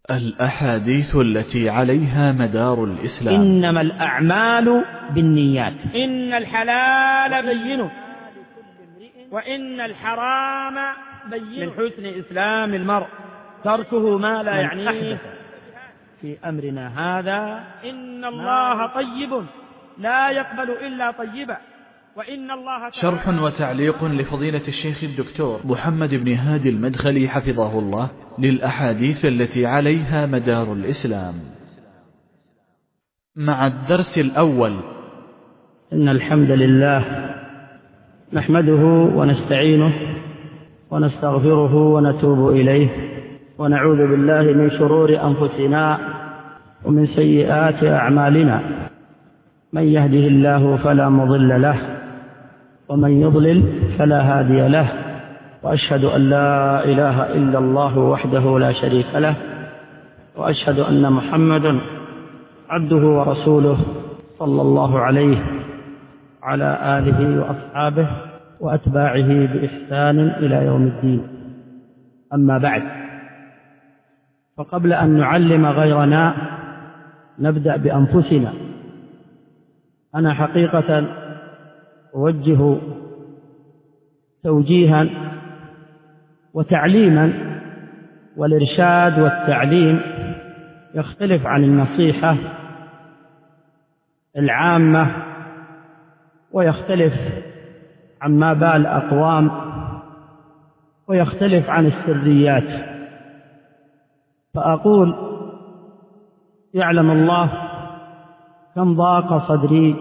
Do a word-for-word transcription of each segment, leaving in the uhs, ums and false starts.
الأحاديث التي عليها مدار الإسلام. إنما الأعمال بالنيات. إن الحلال بين وإن الحرام بين. من حسن إسلام المرء تركه ما لا يعنيه. في أمرنا هذا إن الله طيب لا يقبل إلا طيبا وإن الله. شرح وتعليق لفضيلة الشيخ الدكتور محمد بن هادي المدخلي حفظه الله للأحاديث التي عليها مدار الإسلام، مع الدرس الأول. إن الحمد لله نحمده ونستعينه ونستغفره ونتوب إليه ونعوذ بالله من شرور أنفسنا ومن سيئات أعمالنا. من يهده الله فلا مضل له ومن يضلل فلا هادي له، وأشهد أن لا إله إلا الله وحده لا شريك له، وأشهد أن محمدا عبده ورسوله صلى الله عليه وعلى آله وأصحابه وأتباعه بإحسان إلى يوم الدين. أما بعد، فقبل أن نعلم غيرنا نبدأ بأنفسنا. أنا حقيقة أوجه توجيها وتعليما، والإرشاد والتعليم يختلف عن النصيحة العامة ويختلف عما بال أقوام ويختلف عن السريات. فأقول يعلم الله كم ضاق صدري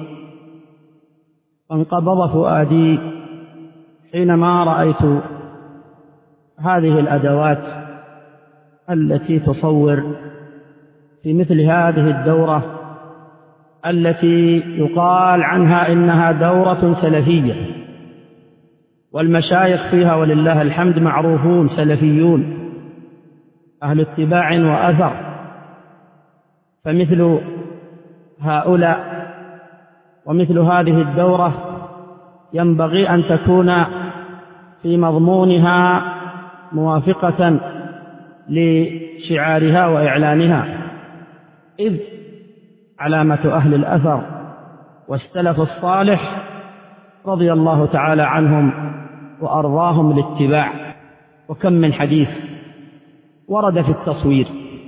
وانقبض فؤادي حينما رأيت هذه الأدوات التي تصور في مثل هذه الدورة التي يقال عنها إنها دورة سلفية، والمشايخ فيها ولله الحمد معروفون سلفيون أهل اتباع وأثر. فمثل هؤلاء ومثل هذه الدورة ينبغي أن تكون في مضمونها موافقة لشعارها وإعلانها، إذ علامة أهل الأثر والسلف الصالح رضي الله تعالى عنهم وأرضاهم الاتباع. وكم من حديث ورد في التصوير،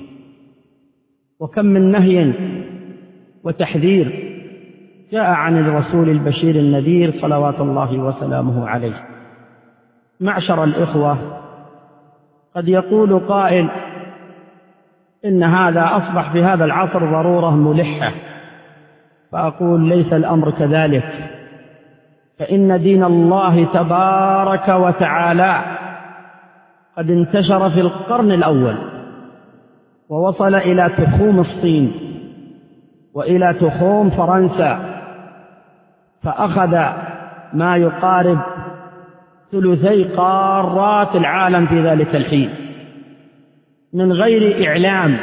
وكم من نهي وتحذير جاء عن الرسول البشير النذير صلوات الله وسلامه عليه. معشر الإخوة، قد يقول قائل إن هذا أصبح في هذا العصر ضرورة ملحة، فأقول ليس الأمر كذلك، فإن دين الله تبارك وتعالى قد انتشر في القرن الأول ووصل إلى تخوم الصين وإلى تخوم فرنسا، فأخذ ما يقارب ثلثي قارات العالم في ذلك الحين من غير إعلام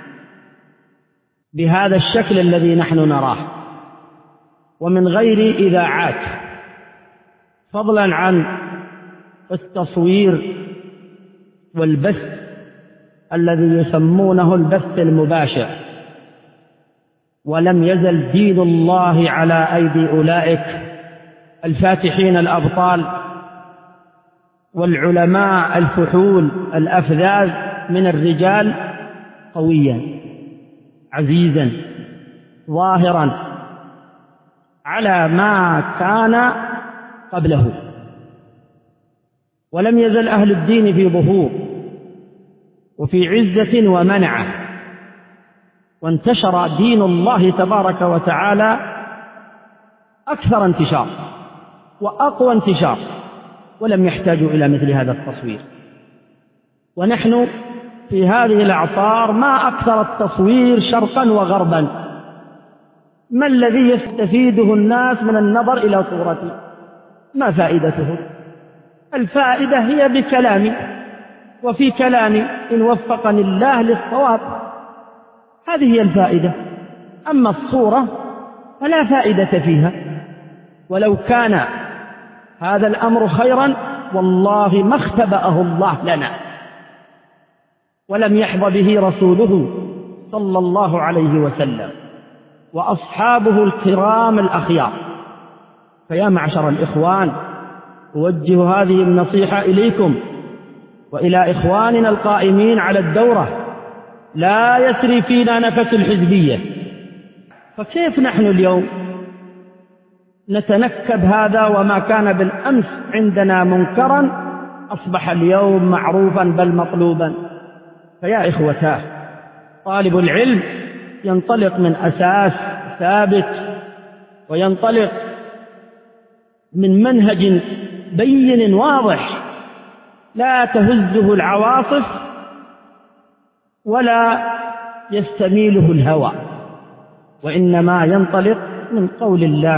بهذا الشكل الذي نحن نراه، ومن غير إذاعات، فضلا عن التصوير والبث الذي يسمونه البث المباشر. ولم يزل دين الله على أيدي أولئك الفاتحين الأبطال والعلماء الفحول الأفذاذ من الرجال قويا عزيزا ظاهرا على ما كان قبله. ولم يزل أهل الدين في ظهور وفي عزة ومنعة، وانتشر دين الله تبارك وتعالى أكثر انتشار وأقوى انتشار، ولم يحتاجوا إلى مثل هذا التصوير. ونحن في هذه الأعصار ما أكثر التصوير شرقا وغربا. ما الذي يستفيده الناس من النظر إلى صورتي؟ ما فائدته؟ الفائدة هي بكلامي، وفي كلامي إن وفقني الله للصواب، هذه هي الفائدة. أما الصورة فلا فائدة فيها، ولو كان هذا الأمر خيرا والله ما اختبأه الله لنا. ولم يحظ به رسوله صلى الله عليه وسلم وأصحابه الكرام الأخيار. فيا معشر الإخوان، أوجه هذه النصيحة إليكم وإلى إخواننا القائمين على الدورة: لا يسري فينا نفس الحزبية. فكيف نحن اليوم نتنكب هذا وما كان بالأمس عندنا منكرا أصبح اليوم معروفا بل مطلوبا؟ فيا إخوتاه، طالب العلم ينطلق من أساس ثابت وينطلق من منهج بين واضح لا تهزه العواصف ولا يستميله الهوى، وإنما ينطلق من قول الله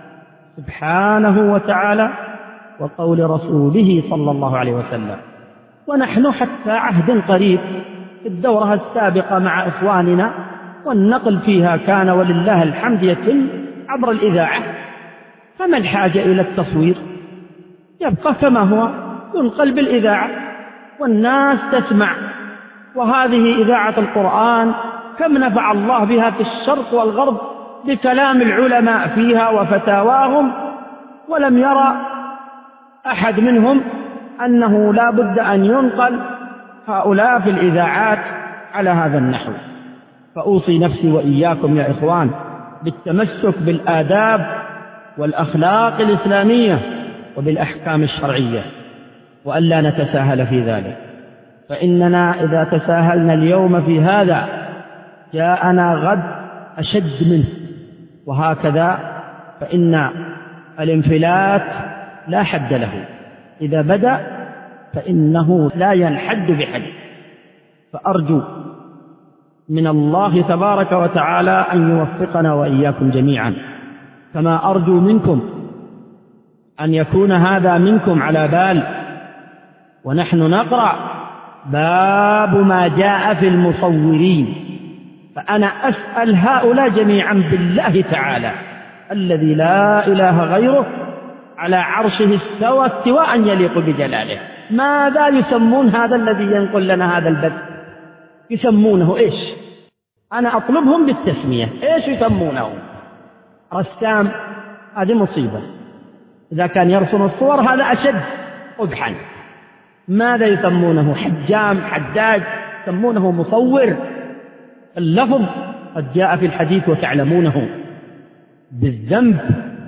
سبحانه وتعالى وقول رسوله صلى الله عليه وسلم. ونحن حتى عهد قريب في الدورة السابقة مع إخواننا والنقل فيها كان ولله الحمد يتم عبر الإذاعة، فما الحاجة إلى التصوير؟ يبقى كما هو، ينقل بالإذاعة والناس تسمع. وهذه إذاعة القرآن كم نفع الله بها في الشرق والغرب بكلام العلماء فيها وفتاواهم، ولم يرى أحد منهم أنه لا بد أن ينقل هؤلاء في الإذاعات على هذا النحو. فأوصي نفسي وإياكم يا إخوان بالتمسك بالآداب والأخلاق الإسلامية وبالأحكام الشرعية، وألا نتساهل في ذلك، فإننا إذا تساهلنا اليوم في هذا جاءنا غد أشد منه، وهكذا فإن الانفلات لا حد له، إذا بدأ فإنه لا ينحد بحد. فأرجو من الله تبارك وتعالى أن يوفقنا وإياكم جميعا، كما أرجو منكم أن يكون هذا منكم على بال. ونحن نقرأ باب ما جاء في المصورين، فأنا أسأل هؤلاء جميعا بالله تعالى الذي لا إله غيره على عرشه استوى استواء يليق بجلاله، ماذا يسمون هذا الذي ينقل لنا هذا البث؟ يسمونه إيش؟ أنا أطلبهم بالتسمية، إيش يسمونه؟ رسام، هذه مصيبة. إذا كان يرسم الصور هذا أشد قبحا. ماذا يسمونه؟ حجام، حداد، يسمونه مصور. اللفظ قد جاء في الحديث وتعلمونه بالذنب،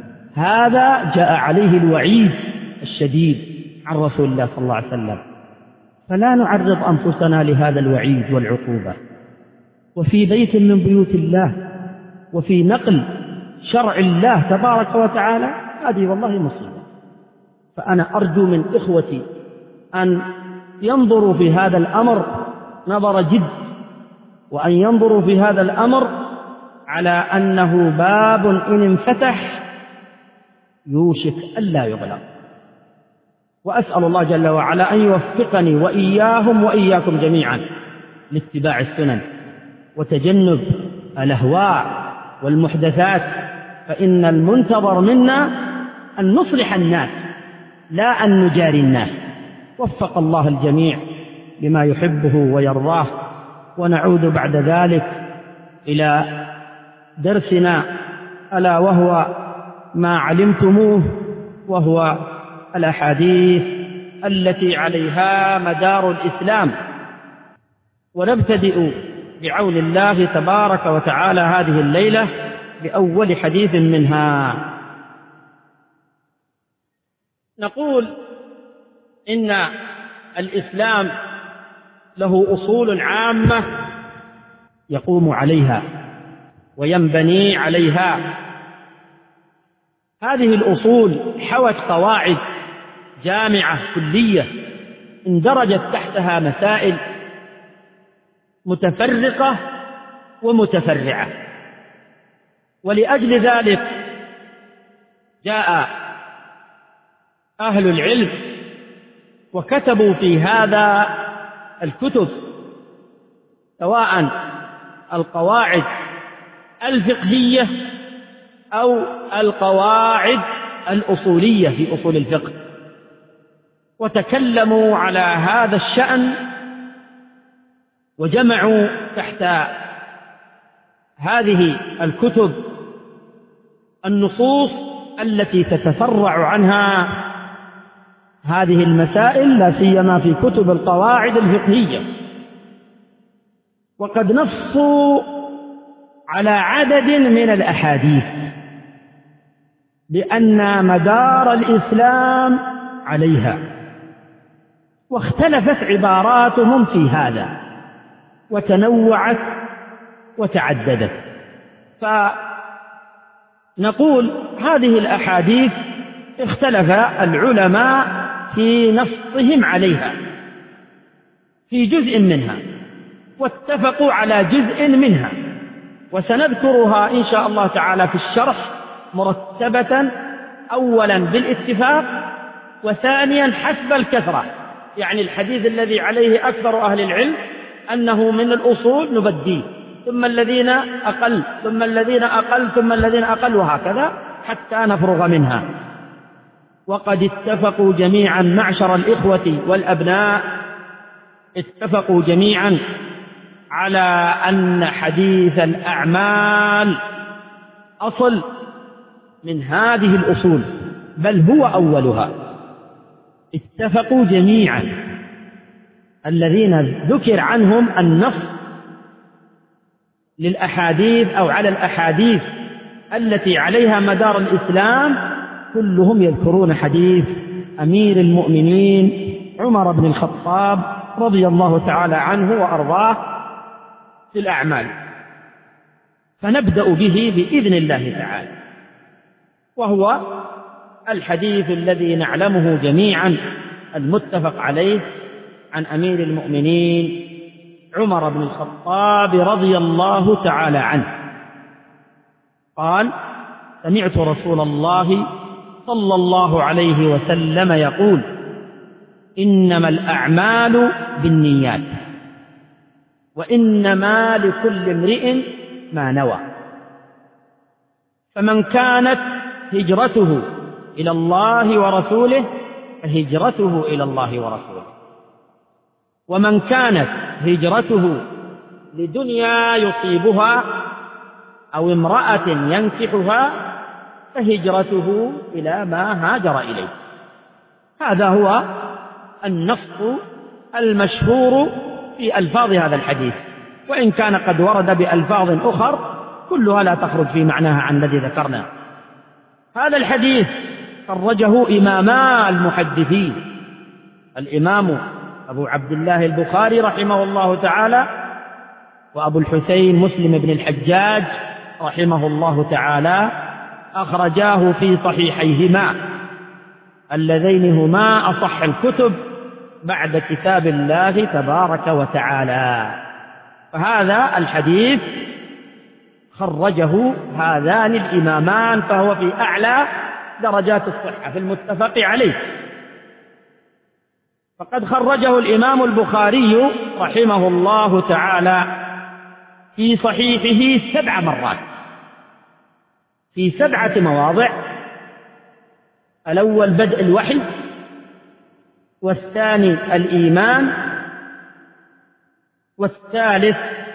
هذا جاء عليه الوعيد الشديد عن رسول الله صلى الله عليه وسلم، فلا نعرض أنفسنا لهذا الوعيد والعقوبة. وفي بيت من بيوت الله وفي نقل شرع الله تبارك وتعالى، هذه والله مصيبة. فأنا أرجو من إخوتي أن ينظروا في هذا الأمر نظر جد، وأن ينظروا في هذا الأمر على أنه باب إن انفتح يوشك ألا يغلق. وأسأل الله جل وعلا أن يوفقني وإياهم وإياكم جميعا لاتباع السنن وتجنب الأهواء والمحدثات، فإن المنتظر منا أن نصلح الناس لا أن نجاري الناس. وفق الله الجميع لما يحبه ويرضاه. ونعود بعد ذلك إلى درسنا، ألا وهو ما علمتموه، وهو الأحاديث التي عليها مدار الإسلام. ونبتدئ بعون الله تبارك وتعالى هذه الليلة بأول حديث منها. نقول إن الإسلام له أصول عامة يقوم عليها وينبني عليها. هذه الأصول حوت قواعد جامعة كلية اندرجت تحتها مسائل متفرقة ومتفرعة، ولأجل ذلك جاء أهل العلم وكتبوا في هذا الكتب، سواء القواعد الفقهية أو القواعد الأصولية في أصول الفقه، وتكلموا على هذا الشأن وجمعوا تحت هذه الكتب النصوص التي تتفرع عنها هذه المسائل، لا سيما في كتب القواعد الفقهية. وقد نصوا على عدد من الأحاديث بأن مدار الإسلام عليها، واختلفت عباراتهم في هذا وتنوعت وتعددت. فنقول هذه الأحاديث اختلف العلماء في نصهم عليها في جزء منها، واتفقوا على جزء منها، وسنذكرها إن شاء الله تعالى في الشرح مرتبة، أولا بالاتفاق، وثانيا حسب الكثرة. يعني الحديث الذي عليه أكثر أهل العلم أنه من الأصول نبديه، ثم الذين أقل، ثم الذين أقل، ثم الذين أقل، وهكذا حتى نفرغ منها. وقد اتفقوا جميعا معشر الإخوة والأبناء، اتفقوا جميعا على أن حديث الأعمال أصل من هذه الأصول، بل هو أولها. اتفقوا جميعا الذين ذكر عنهم النص للأحاديث أو على الأحاديث التي عليها مدار الإسلام، كلهم يذكرون حديث أمير المؤمنين عمر بن الخطاب رضي الله تعالى عنه وأرضاه في الأعمال. فنبدأ به بإذن الله تعالى، وهو الحديث الذي نعلمه جميعا المتفق عليه عن أمير المؤمنين عمر بن الخطاب رضي الله تعالى عنه قال: سمعت رسول الله صلى الله عليه وسلم يقول: إنما الأعمال بالنيات، وإنما لكل امرئ ما نوى، فمن كانت هجرته إلى الله ورسوله فهجرته إلى الله ورسوله، ومن كانت هجرته لدنيا يصيبها أو امرأة ينكحها فهجرته إلى ما هاجر إليه. هذا هو النص المشهور في ألفاظ هذا الحديث، وإن كان قد ورد بألفاظ أخر كلها لا تخرج في معناها عن الذي ذكرنا. هذا الحديث خرجه إماما المحدثين، الإمام أبو عبد الله البخاري رحمه الله تعالى، وأبو الحسين مسلم بن الحجاج رحمه الله تعالى، أخرجاه في صحيحيهما اللذين هما أصح الكتب بعد كتاب الله تبارك وتعالى. فهذا الحديث خرجه هذان الإمامان، فهو في أعلى درجات الصحة في المتفق عليه. فقد خرجه الإمام البخاري رحمه الله تعالى في صحيحه سبع مرات في سبعة مواضع: الأول بدء الوحي، والثاني الإيمان، والثالث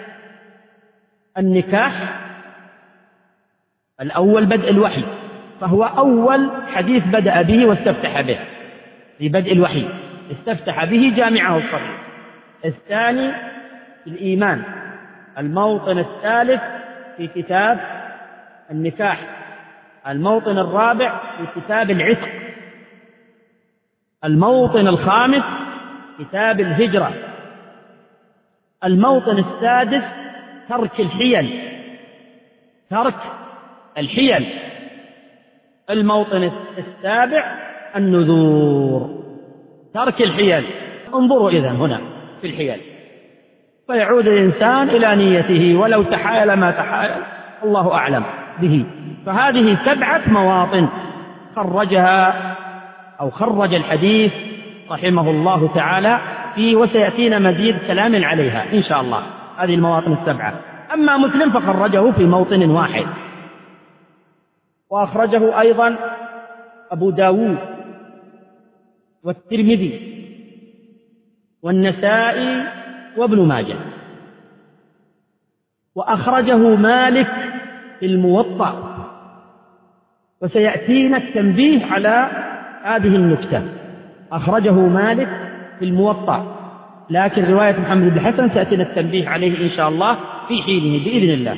النكاح. الأول بدء الوحي، فهو أول حديث بدأ به واستفتح به في بدء الوحي، استفتح به جامعه الصغير. الثاني الإيمان، الموطن الثالث في كتاب النكاح، الموطن الرابع في كتاب العتق، الموطن الخامس كتاب الهجرة، الموطن السادس ترك الحيل ترك الحيل الموطن السابع النذور، ترك الحيل. انظروا إذن هنا في الحيل، فيعود الإنسان إلى نيته، ولو تحايل ما تحايل الله أعلم به. فهذه سبعة مواطن خرجها أو خرج الحديث رحمه الله تعالى فيه، وسيأتينا مزيد كلام عليها إن شاء الله هذه المواطن السبعة. أما مسلم فخرجه في موطن واحد، وأخرجه أيضا أبو داود والترمذي والنسائي وابن ماجه. وأخرجه مالك في الموطأ، وسيأتينا التنبيه على هذه النكتة. أخرجه مالك في الموطأ، لكن رواية محمد بن الحسن سيأتينا التنبيه عليه إن شاء الله في حينه بإذن الله.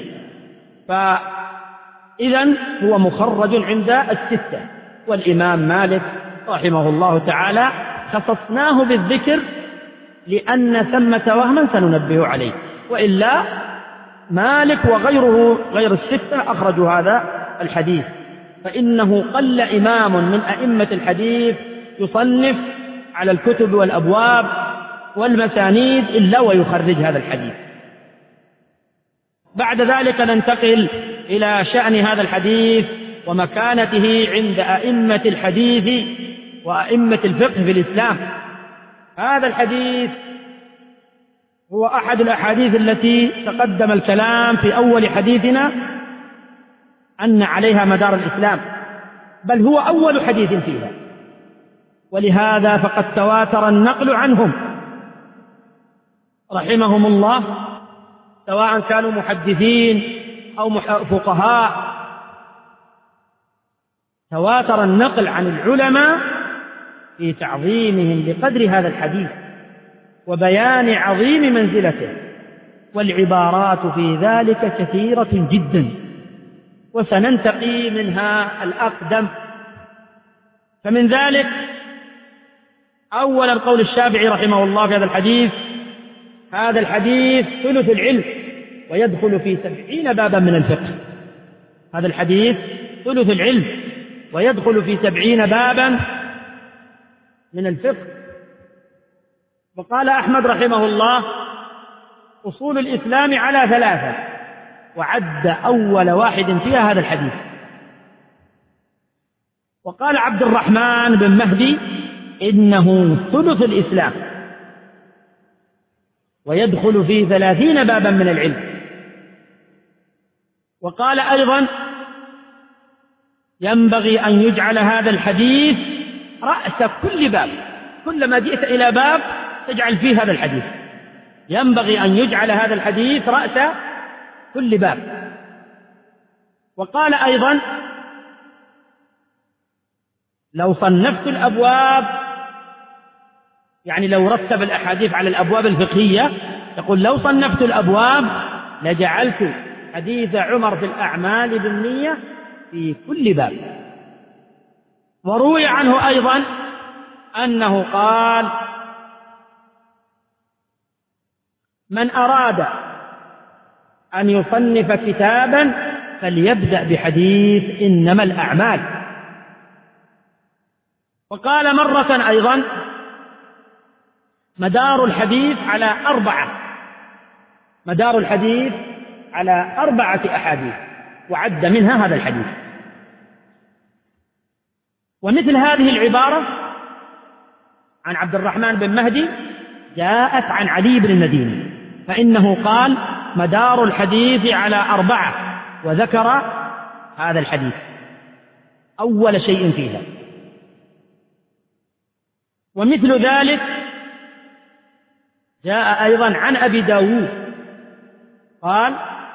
فإذن هو مخرج عند الستة، والإمام مالك رحمه الله تعالى خصصناه بالذكر لأن ثمة وهما سننبه عليه، وإلا مالك وغيره غير الستة أخرجوا هذا الحديث، فإنه قل إمام من أئمة الحديث يصنف على الكتب والأبواب والمسانيد إلا ويخرج هذا الحديث. بعد ذلك ننتقل إلى شأن هذا الحديث ومكانته عند أئمة الحديث وأئمة الفقه في الإسلام. هذا الحديث هو أحد الأحاديث التي تقدم الكلام في أول حديثنا أن عليها مدار الإسلام، بل هو أول حديث فيها، ولهذا فقد تواتر النقل عنهم رحمهم الله، سواء كانوا محدثين أو فقهاء. تواتر النقل عن العلماء في تعظيمهم لقدر هذا الحديث وبيان عظيم منزلته، والعبارات في ذلك كثيرة جدا، وسننتقي منها الأقدم. فمن ذلك أولا قول الشافعي رحمه الله في هذا الحديث: هذا الحديث ثلث العلم ويدخل في سبعين بابا من الفقه. هذا الحديث ثلث العلم ويدخل في سبعين بابا من الفقه. وقال أحمد رحمه الله: أصول الإسلام على ثلاثة، وعد أول واحد فيها هذا الحديث. وقال عبد الرحمن بن مهدي: إنه ثلث الإسلام ويدخل في ثلاثين بابا من العلم. وقال أيضا: ينبغي أن يجعل هذا الحديث رأس كل باب، كلما جئت إلى باب تجعل فيه هذا الحديث. ينبغي أن يجعل هذا الحديث رأس كل باب. وقال أيضا: لو صنفت الأبواب، يعني لو رتب الأحاديث على الأبواب الفقهية، يقول: لو صنفت الأبواب لجعلت حديث عمر في الأعمال بالنية في كل باب. وروي عنه أيضا أنه قال: من أراد أن يصنف كتابا فليبدأ بحديث إنما الأعمال. وقال مرة أيضا: مدار الحديث على أربعة مدار الحديث على أربعة أحاديث، وعد منها هذا الحديث. ومثل هذه العبارة عن عبد الرحمن بن مهدي جاءت عن علي بن المديني، فإنه قال: مدار الحديث على أربعة، وذكر هذا الحديث أول شيء فيها. ومثل ذلك جاء أيضا عن أبي داود قال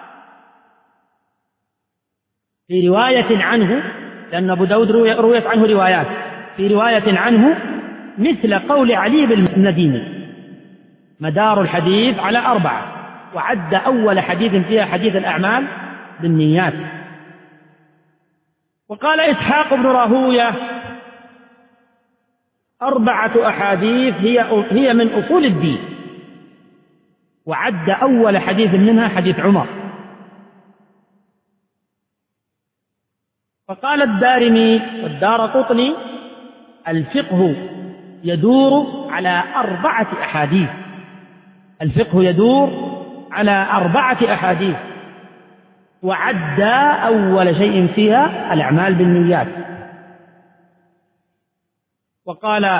في رواية عنه، لأن أبو داود رويت عنه روايات، في رواية عنه مثل قول علي بن المديني: مدار الحديث على أربعة، وعد أول حديث فيها حديث الأعمال بالنيات. وقال إسحاق بن راهوية: أربعة أحاديث هي هي من أصول الدين، وعد أول حديث منها حديث عمر. فقال الدارمي والدارقطني: الفقه يدور على أربعة أحاديث الفقه يدور على أربعة أحاديث وعد أول شيء فيها الأعمال بالنيات. وقال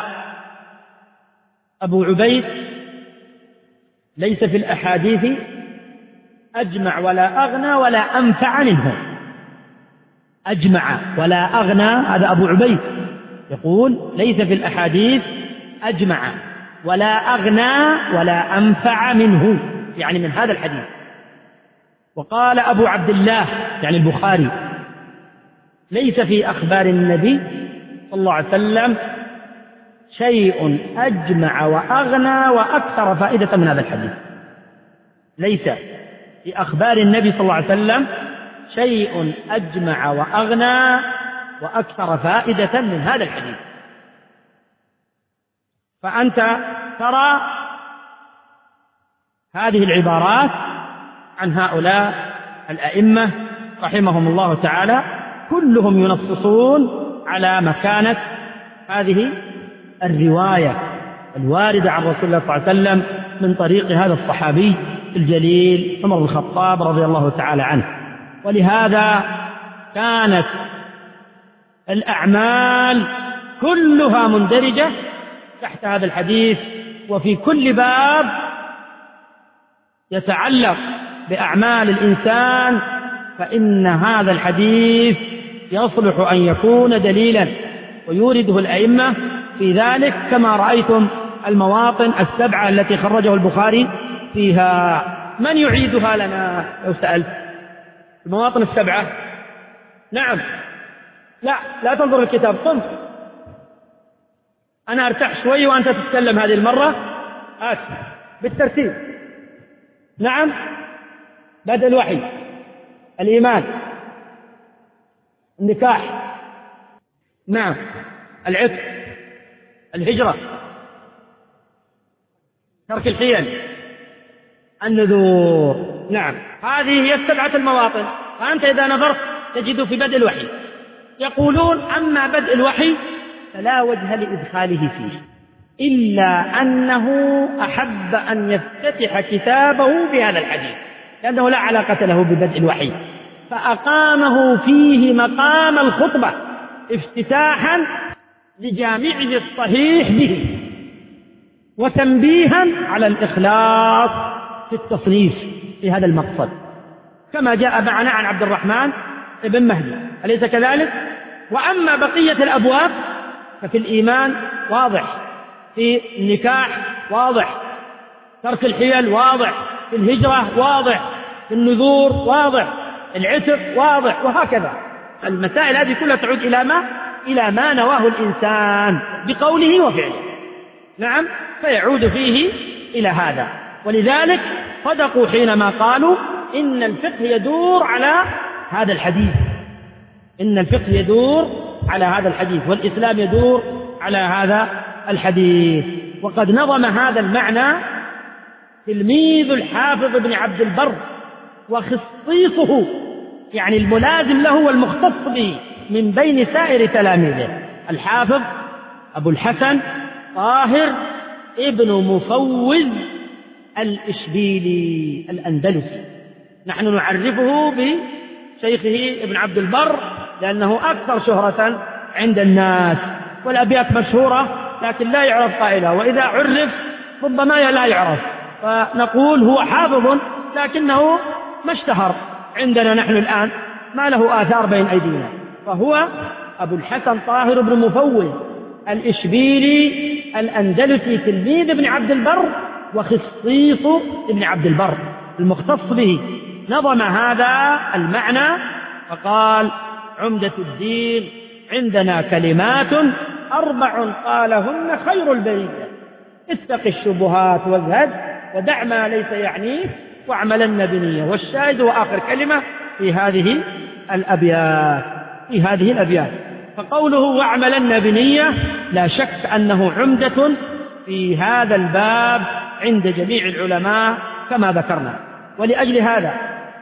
أبو عبيد: ليس في الأحاديث أجمع ولا أغنى ولا أنفع منه. أجمع ولا أغنى، هذا أبو عبيد يقول: ليس في الأحاديث أجمع ولا أغنى ولا أنفع منه، يعني من هذا الحديث. وقال أبو عبد الله يعني البخاري: ليس في أخبار النبي صلى الله عليه وسلم شيء أجمع وأغنى وأكثر فائدة من هذا الحديث. ليس في أخبار النبي صلى الله عليه وسلم شيء أجمع وأغنى وأكثر فائدة من هذا الحديث. فأنت ترى هذه العبارات عن هؤلاء الأئمة رحمهم الله تعالى كلهم ينصصون على مكانة هذه الرواية الواردة عن رسول الله صلى الله عليه وسلم من طريق هذا الصحابي الجليل عمر بن الخطاب رضي الله تعالى عنه. ولهذا كانت الأعمال كلها مندرجة تحت هذا الحديث، وفي كل باب يتعلق بأعمال الإنسان فإن هذا الحديث يصلح أن يكون دليلا، ويورده الأئمة في ذلك كما رأيتم المواطن السبعة التي خرجه البخاري فيها. من يعيدها لنا لو سألت؟ المواطن السبعة. نعم. لا لا تنظر الكتاب، قم أنا أرتاح شوي وأنت تتكلم هذه المرة. آت بالترتيب. نعم. بدء الوحي، الإيمان، النكاح، نعم، العتق، الهجرة، ترك الحيل، النذور. نعم، هذه هي السبعة المواطن. فأنت إذا نظرت تجد في بدء الوحي يقولون: أما بدء الوحي فلا وجه لإدخاله فيه إلا أنه أحب أن يفتتح كتابه بهذا الحديث، لأنه لا علاقة له ببدء الوحي، فأقامه فيه مقام الخطبة افتتاحا لجامعه الصحيح به، وتنبيها على الإخلاص في التصنيف في هذا المقصد، كما جاء معنا عن عبد الرحمن ابن مهدي، أليس كذلك؟ وأما بقية الأبواب ففي الإيمان واضح، في النكاح واضح، ترك الحيل واضح، في الهجرة واضح، في النذور واضح، العتق واضح، وهكذا. المسائل هذه كلها تعود إلى ما إلى ما نواه الإنسان بقوله وفعله. نعم، فيعود فيه إلى هذا. ولذلك صدقوا حينما قالوا إن الفقه يدور على هذا الحديث، إن الفقه يدور على هذا الحديث، والإسلام يدور على هذا الحديث. وقد نظم هذا المعنى تلميذ الحافظ ابن عبد البر وخصيصه، يعني الملازم له والمختص به من بين سائر تلاميذه، الحافظ أبو الحسن طاهر ابن مفوز الإشبيلي الأندلسي. نحن نعرفه بشيخه ابن عبد البر لأنه أكثر شهرة عند الناس، والأبيات مشهورة لكن لا يعرف قائلها، وإذا عرف ربما لا يعرف، فنقول هو حافظ لكنه ما اشتهر عندنا نحن الآن، ما له آثار بين أيدينا. فهو أبو الحسن طاهر بن مفوز الإشبيلي الأندلسي تلميذ ابن عبد البر وخصيص ابن عبد البر المختص به. نظم هذا المعنى فقال: عمدة الدين عندنا كلمات أربع قالهن خير البرية، اتق الشبهات والزهد ودع ما ليس يعنيك واعملن بنية. والشاهد وآخر كلمة في هذه الأبيات في هذه الأبيات فقوله واعملن بنية لا شك أنه عمدة في هذا الباب عند جميع العلماء كما ذكرنا. ولأجل هذا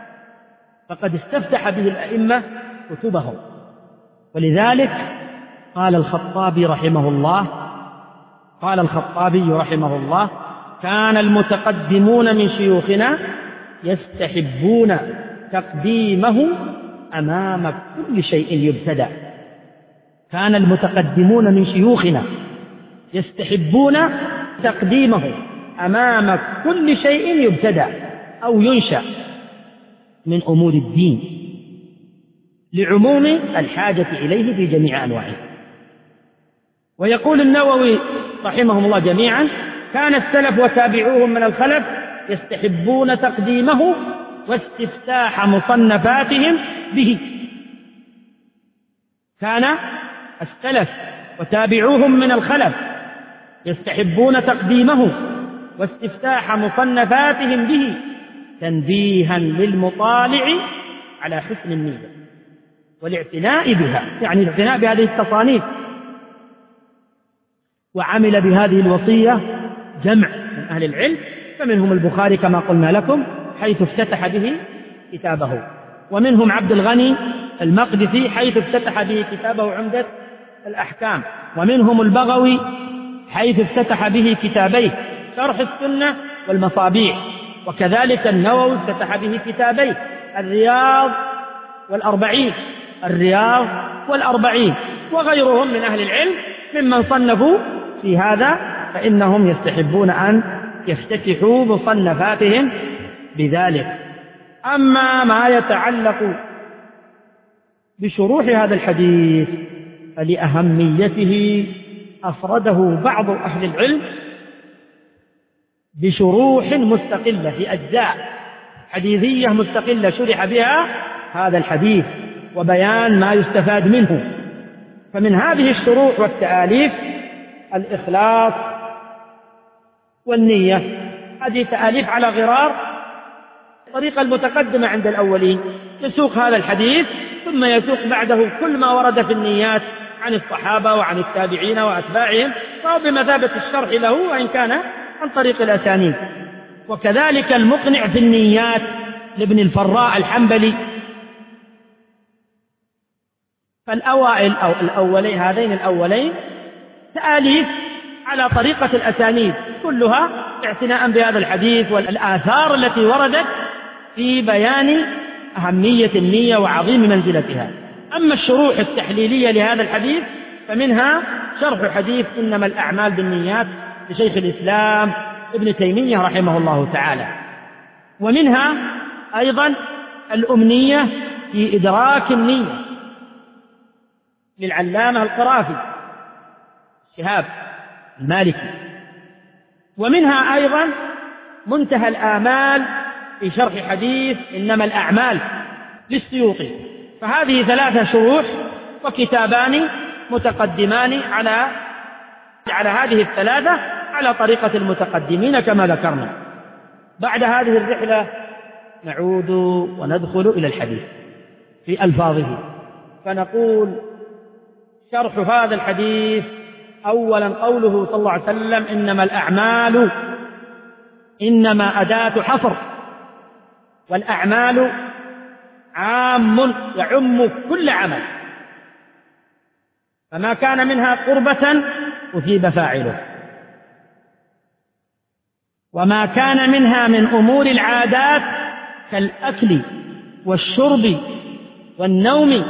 فقد استفتح به الأئمة كتبهم. ولذلك قال الخطابي رحمه الله قال الخطابي رحمه الله كان المتقدمون من شيوخنا يستحبون تقديمه أمام كل شيء يبتدأ. كان المتقدمون من شيوخنا يستحبون تقديمه أمام كل شيء يبتدأ أو ينشأ من أمور الدين لعموم الحاجة إليه في جميع أنواعه. ويقول النووي رحمهم الله جميعا: كان السلف وتابعوهم من الخلف يستحبون تقديمه واستفتاح مصنفاتهم به. كان السلف وتابعوهم من الخلف يستحبون تقديمه واستفتاح مصنفاتهم به تنبيها للمطالع على حسن النية والاعتناء بها، يعني الاعتناء بهذه التصانيف. وعمل بهذه الوصية جمع من أهل العلم، فمنهم البخاري كما قلنا لكم حيث افتتح به كتابه، ومنهم عبد الغني المقدسي حيث افتتح به كتابه عمدة الأحكام، ومنهم البغوي حيث افتتح به كتابيه شرح السنة والمصابيح، وكذلك النووي افتتح به كتابيه الرياض والأربعين الرياض والأربعين وغيرهم من أهل العلم ممن صنفوا في هذا، فإنهم يستحبون أن يفتتحوا مصنفاتهم بذلك. أما ما يتعلق بشروح هذا الحديث فلأهميته أفرده بعض أهل العلم بشروح مستقلة في أجزاء حديثية مستقلة شرح بها هذا الحديث وبيان ما يستفاد منه. فمن هذه الشروح والتآليف الإخلاص والنية، هذه تآليف على غرار الطريقة المتقدمة عند الأولين، يسوق هذا الحديث ثم يسوق بعده كل ما ورد في النيات عن الصحابة وعن التابعين وأتباعهم، فهو بمثابة الشرح له وإن كان عن طريق الأسانيد. وكذلك المقنع في النيات لابن الفراء الحنبلي. فالأوائل أو الأولين هذين الأولين تآليف على طريقة الأسانيد كلها اعتناء بهذا الحديث والآثار التي وردت في بيان أهمية النية وعظيم منزلتها. أما الشروح التحليلية لهذا الحديث فمنها شرح حديث إنما الأعمال بالنيات لشيخ الإسلام ابن تيمية رحمه الله تعالى، ومنها أيضا الأمنية في إدراك النية للعلامة القرافي شهاب المالكي، ومنها أيضا منتهى الآمال في شرح حديث إنما الأعمال للسيوطي. فهذه ثلاثة شروح وكتابان متقدمان على على هذه الثلاثة على طريقة المتقدمين كما ذكرنا. بعد هذه الرحلة نعود وندخل إلى الحديث في ألفاظه، فنقول شرح هذا الحديث أولا قوله صلى الله عليه وسلم إنما الأعمال إنما أداة حصر، والأعمال عام يعم كل عمل، فما كان منها قربة أثيب فاعله، وما كان منها من أمور العادات كالأكل والشرب والنوم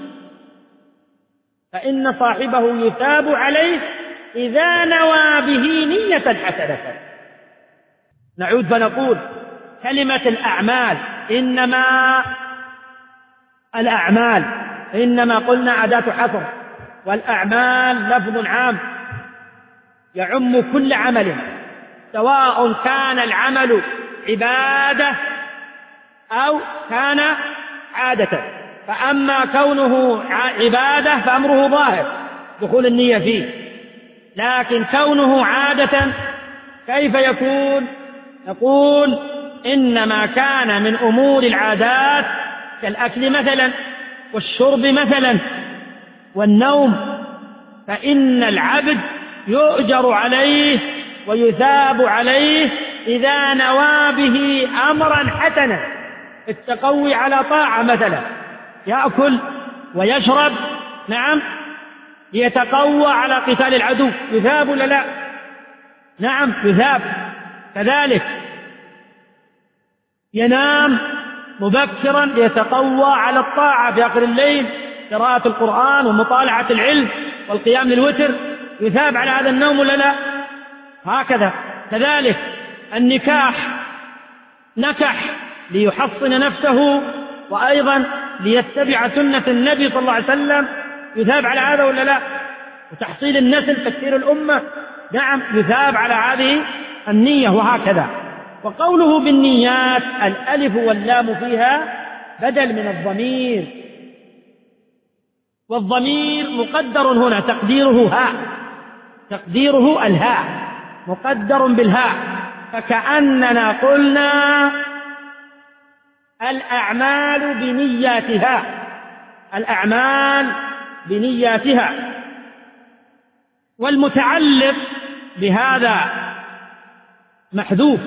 فإن صاحبه يثاب عليه إذا نوى به نية حسنة. نعود فنقول كلمة الأعمال إنما الأعمال إنما قلنا أداة حصر، والأعمال لفظ عام يعم كل عمل سواء كان العمل عبادة أو كان عادة. فأما كونه عبادة فأمره ظاهر دخول النية فيه، لكن كونه عادة كيف يكون؟ نقول إنما كان من أمور العادات كالأكل مثلا والشرب مثلا والنوم، فإن العبد يؤجر عليه ويثاب عليه إذا نوى به أمرا حسنا، التقوي على طاعة مثلا، يأكل ويشرب نعم ليتقوى على قتال العدو، يثاب ولا لا؟ نعم يثاب. كذلك ينام مبكرا ليتقوى على الطاعة في آخر الليل، قراءة القرآن ومطالعة العلم والقيام للوتر، يثاب على هذا النوم ولا لا؟ هكذا. كذلك النكاح، نكح ليحصن نفسه وأيضا ليتبع سنة النبي صلى الله عليه وسلم، يثاب على هذا ولا لا؟ وتحصيل النسل، تكثير الأمة، نعم يثاب على هذه النية. وهكذا وقوله بالنيات الألف واللام فيها بدل من الضمير، والضمير مقدر هنا تقديره هاء، تقديره الهاء مقدر بالهاء، فكأننا قلنا الأعمال بنياتها، الأعمال بنياتها. والمتعلق بهذا محذوف،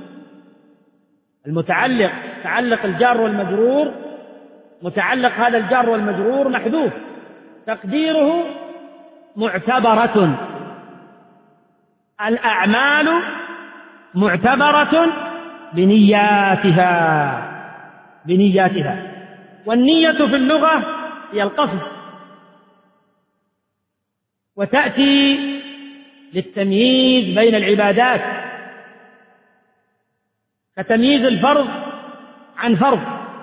المتعلق تعلق الجار والمجرور، متعلق هذا الجار والمجرور محذوف تقديره معتبرة، الأعمال معتبرة بنياتها، بنياتها. والنية في اللغة هي القصد، وتأتي للتمييز بين العبادات، كتمييز الفرض عن فرض،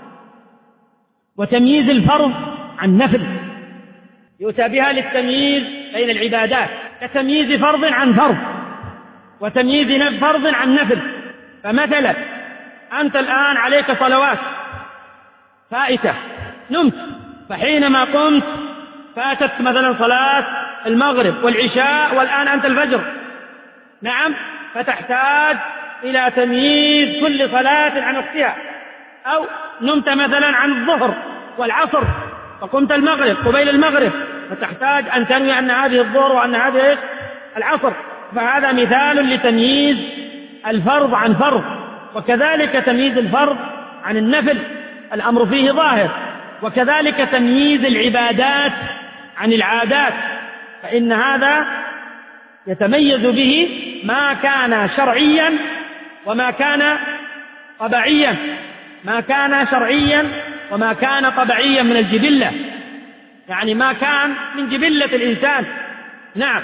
وتمييز الفرض عن نفل، يؤتى بها للتمييز بين العبادات، كتمييز فرض عن فرض، وتمييز فرض عن نفل. فمثلا أنت الآن عليك صلوات فائتة، نمت، فحينما قمت فاتت مثلا صلاة المغرب والعشاء والآن أنت الفجر، نعم، فتحتاج إلى تمييز كل صلاة عن وقتها. أو نمت مثلا عن الظهر والعصر فقمت المغرب قبيل المغرب، فتحتاج أن تنوي أن هذه الظهر وأن هذه العصر، فهذا مثال لتمييز الفرض عن فرض. وكذلك تمييز الفرض عن النفل الأمر فيه ظاهر، وكذلك تمييز العبادات عن العادات، فإن هذا يتميز به ما كان شرعيا وما كان طبيعيا، ما كان شرعيا وما كان طبيعيا من الجبلة، يعني ما كان من جبلة الإنسان. نعم.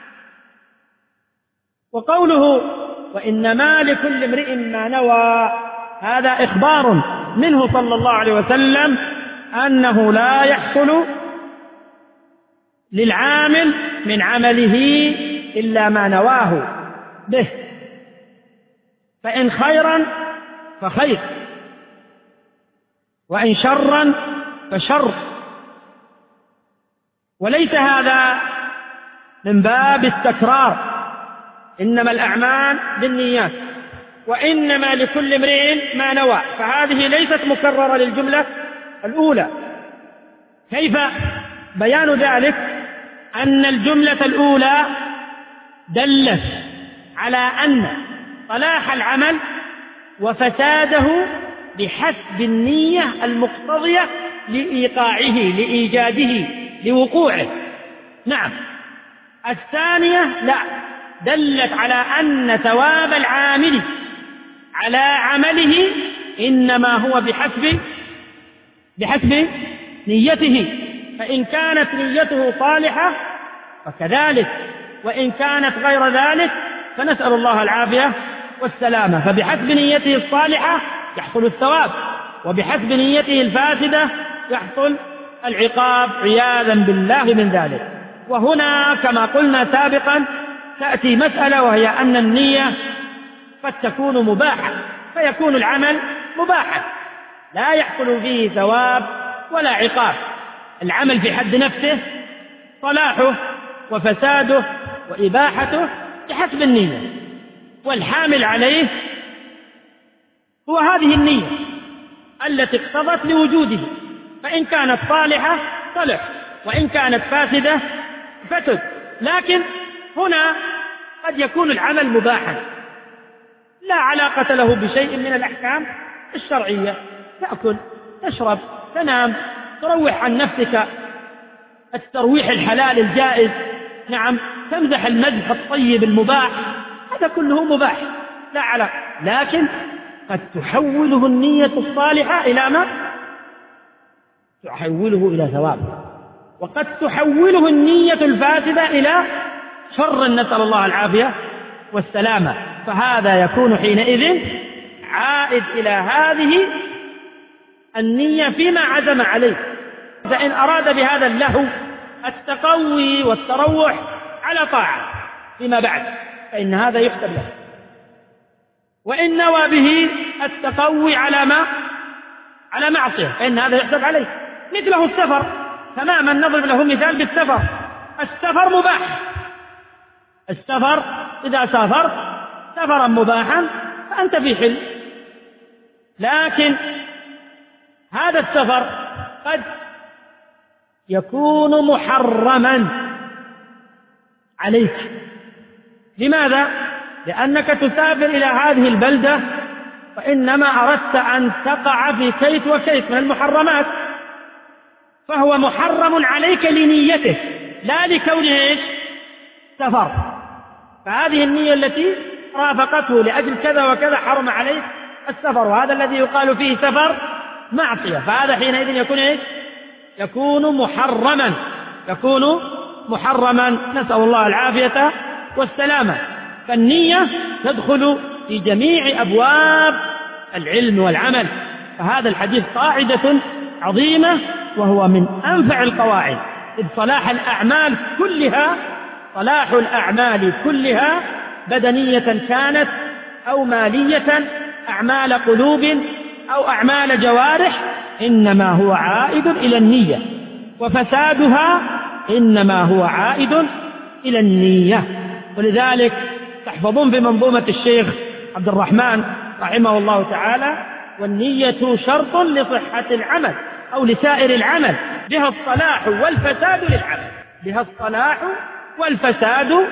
وقوله وإنما لكل امرئ ما نوى، هذا إخبار منه صلى الله عليه وسلم أنه لا يحصل للعامل من عمله إلا ما نواه به، فإن خيرا فخير، وإن شرا فشر. وليس هذا من باب التكرار، إنما الأعمال بالنيات، وإنما لكل امرئ ما نوى، فهذه ليست مكررة للجملة الأولى. كيف بيان ذلك؟ أن الجملة الأولى دلت على أن صلاح العمل وفساده بحسب النية المقتضية لإيقاعه، لإيجاده، لوقوعه. نعم. الثانية لا، دلت على أن ثواب العامل على عمله إنما هو بحسب بحسب نيته، فإن كانت نيته صالحة فكذلك، وإن كانت غير ذلك فنسأل الله العافية والسلامة. فبحسب نيته الصالحة يحصل الثواب، وبحسب نيته الفاسدة يحصل العقاب عياذا بالله من ذلك. وهنا كما قلنا سابقا تأتي مسألة، وهي أن النية قد تكون مباحة، فيكون العمل مباحا لا يحصل فيه ثواب ولا عقاب. العمل في حد نفسه صلاحه وفساده وإباحته بحسب النية، والحامل عليه هو هذه النية التي اقتضت لوجوده، فإن كانت صالحة صلح، وإن كانت فاسدة فسد. لكن هنا قد يكون العمل مباحا لا علاقة له بشيء من الأحكام الشرعية، تأكل، تشرب، تنام، تروح عن نفسك الترويح الحلال الجائز، نعم، تمزح المزح الطيب المباح، هذا كله مباح لا علاقة. لكن قد تحوله النية الصالحة إلى ما؟ تحوله إلى ثواب، وقد تحوله النية الفاسدة إلى شر، نسأل الله العافية والسلامة. فهذا يكون حينئذ عائد إلى هذه النية فيما عزم عليه. فإن أراد بهذا اللهو التقوي والتروح على طاعة فيما بعد فإن هذا يكتب له. وإن نوى به التقوي على ما على معصية فإن هذا يحسب عليه. مثله السفر تماما، نضرب له مثال بالسفر. السفر مباح، السفر إذا سافرت سفرا مباحا فأنت في حل، لكن هذا السفر قد يكون محرما عليك. لماذا؟ لأنك تسافر إلى هذه البلدة وإنما أردت أن تقع في كيت وكيت من المحرمات، فهو محرم عليك لنيته لا لكونه إيش؟ سفر. فهذه النية التي رافقته لأجل كذا وكذا حرم عليه السفر، وهذا الذي يقال فيه سفر معصية، فهذا حينئذ يكون إيش؟ يكون محرما، يكون محرما، نسأل الله العافية والسلامة. فالنية تدخل في جميع أبواب العلم والعمل، فهذا الحديث قاعدة عظيمة وهو من أنفع القواعد، إذ صلاح الأعمال كلها صلاح الأعمال كلها بدنية كانت أو مالية، أعمال قلوب أو أعمال جوارح، إنما هو عائد إلى النية، وفسادها إنما هو عائد إلى النية. ولذلك تحفظون في منظومة الشيخ عبد الرحمن رحمه الله تعالى: والنية شرط لصحة العمل أو لسائر العمل، بها الصلاح والفساد للعمل، بها الصلاح والفساد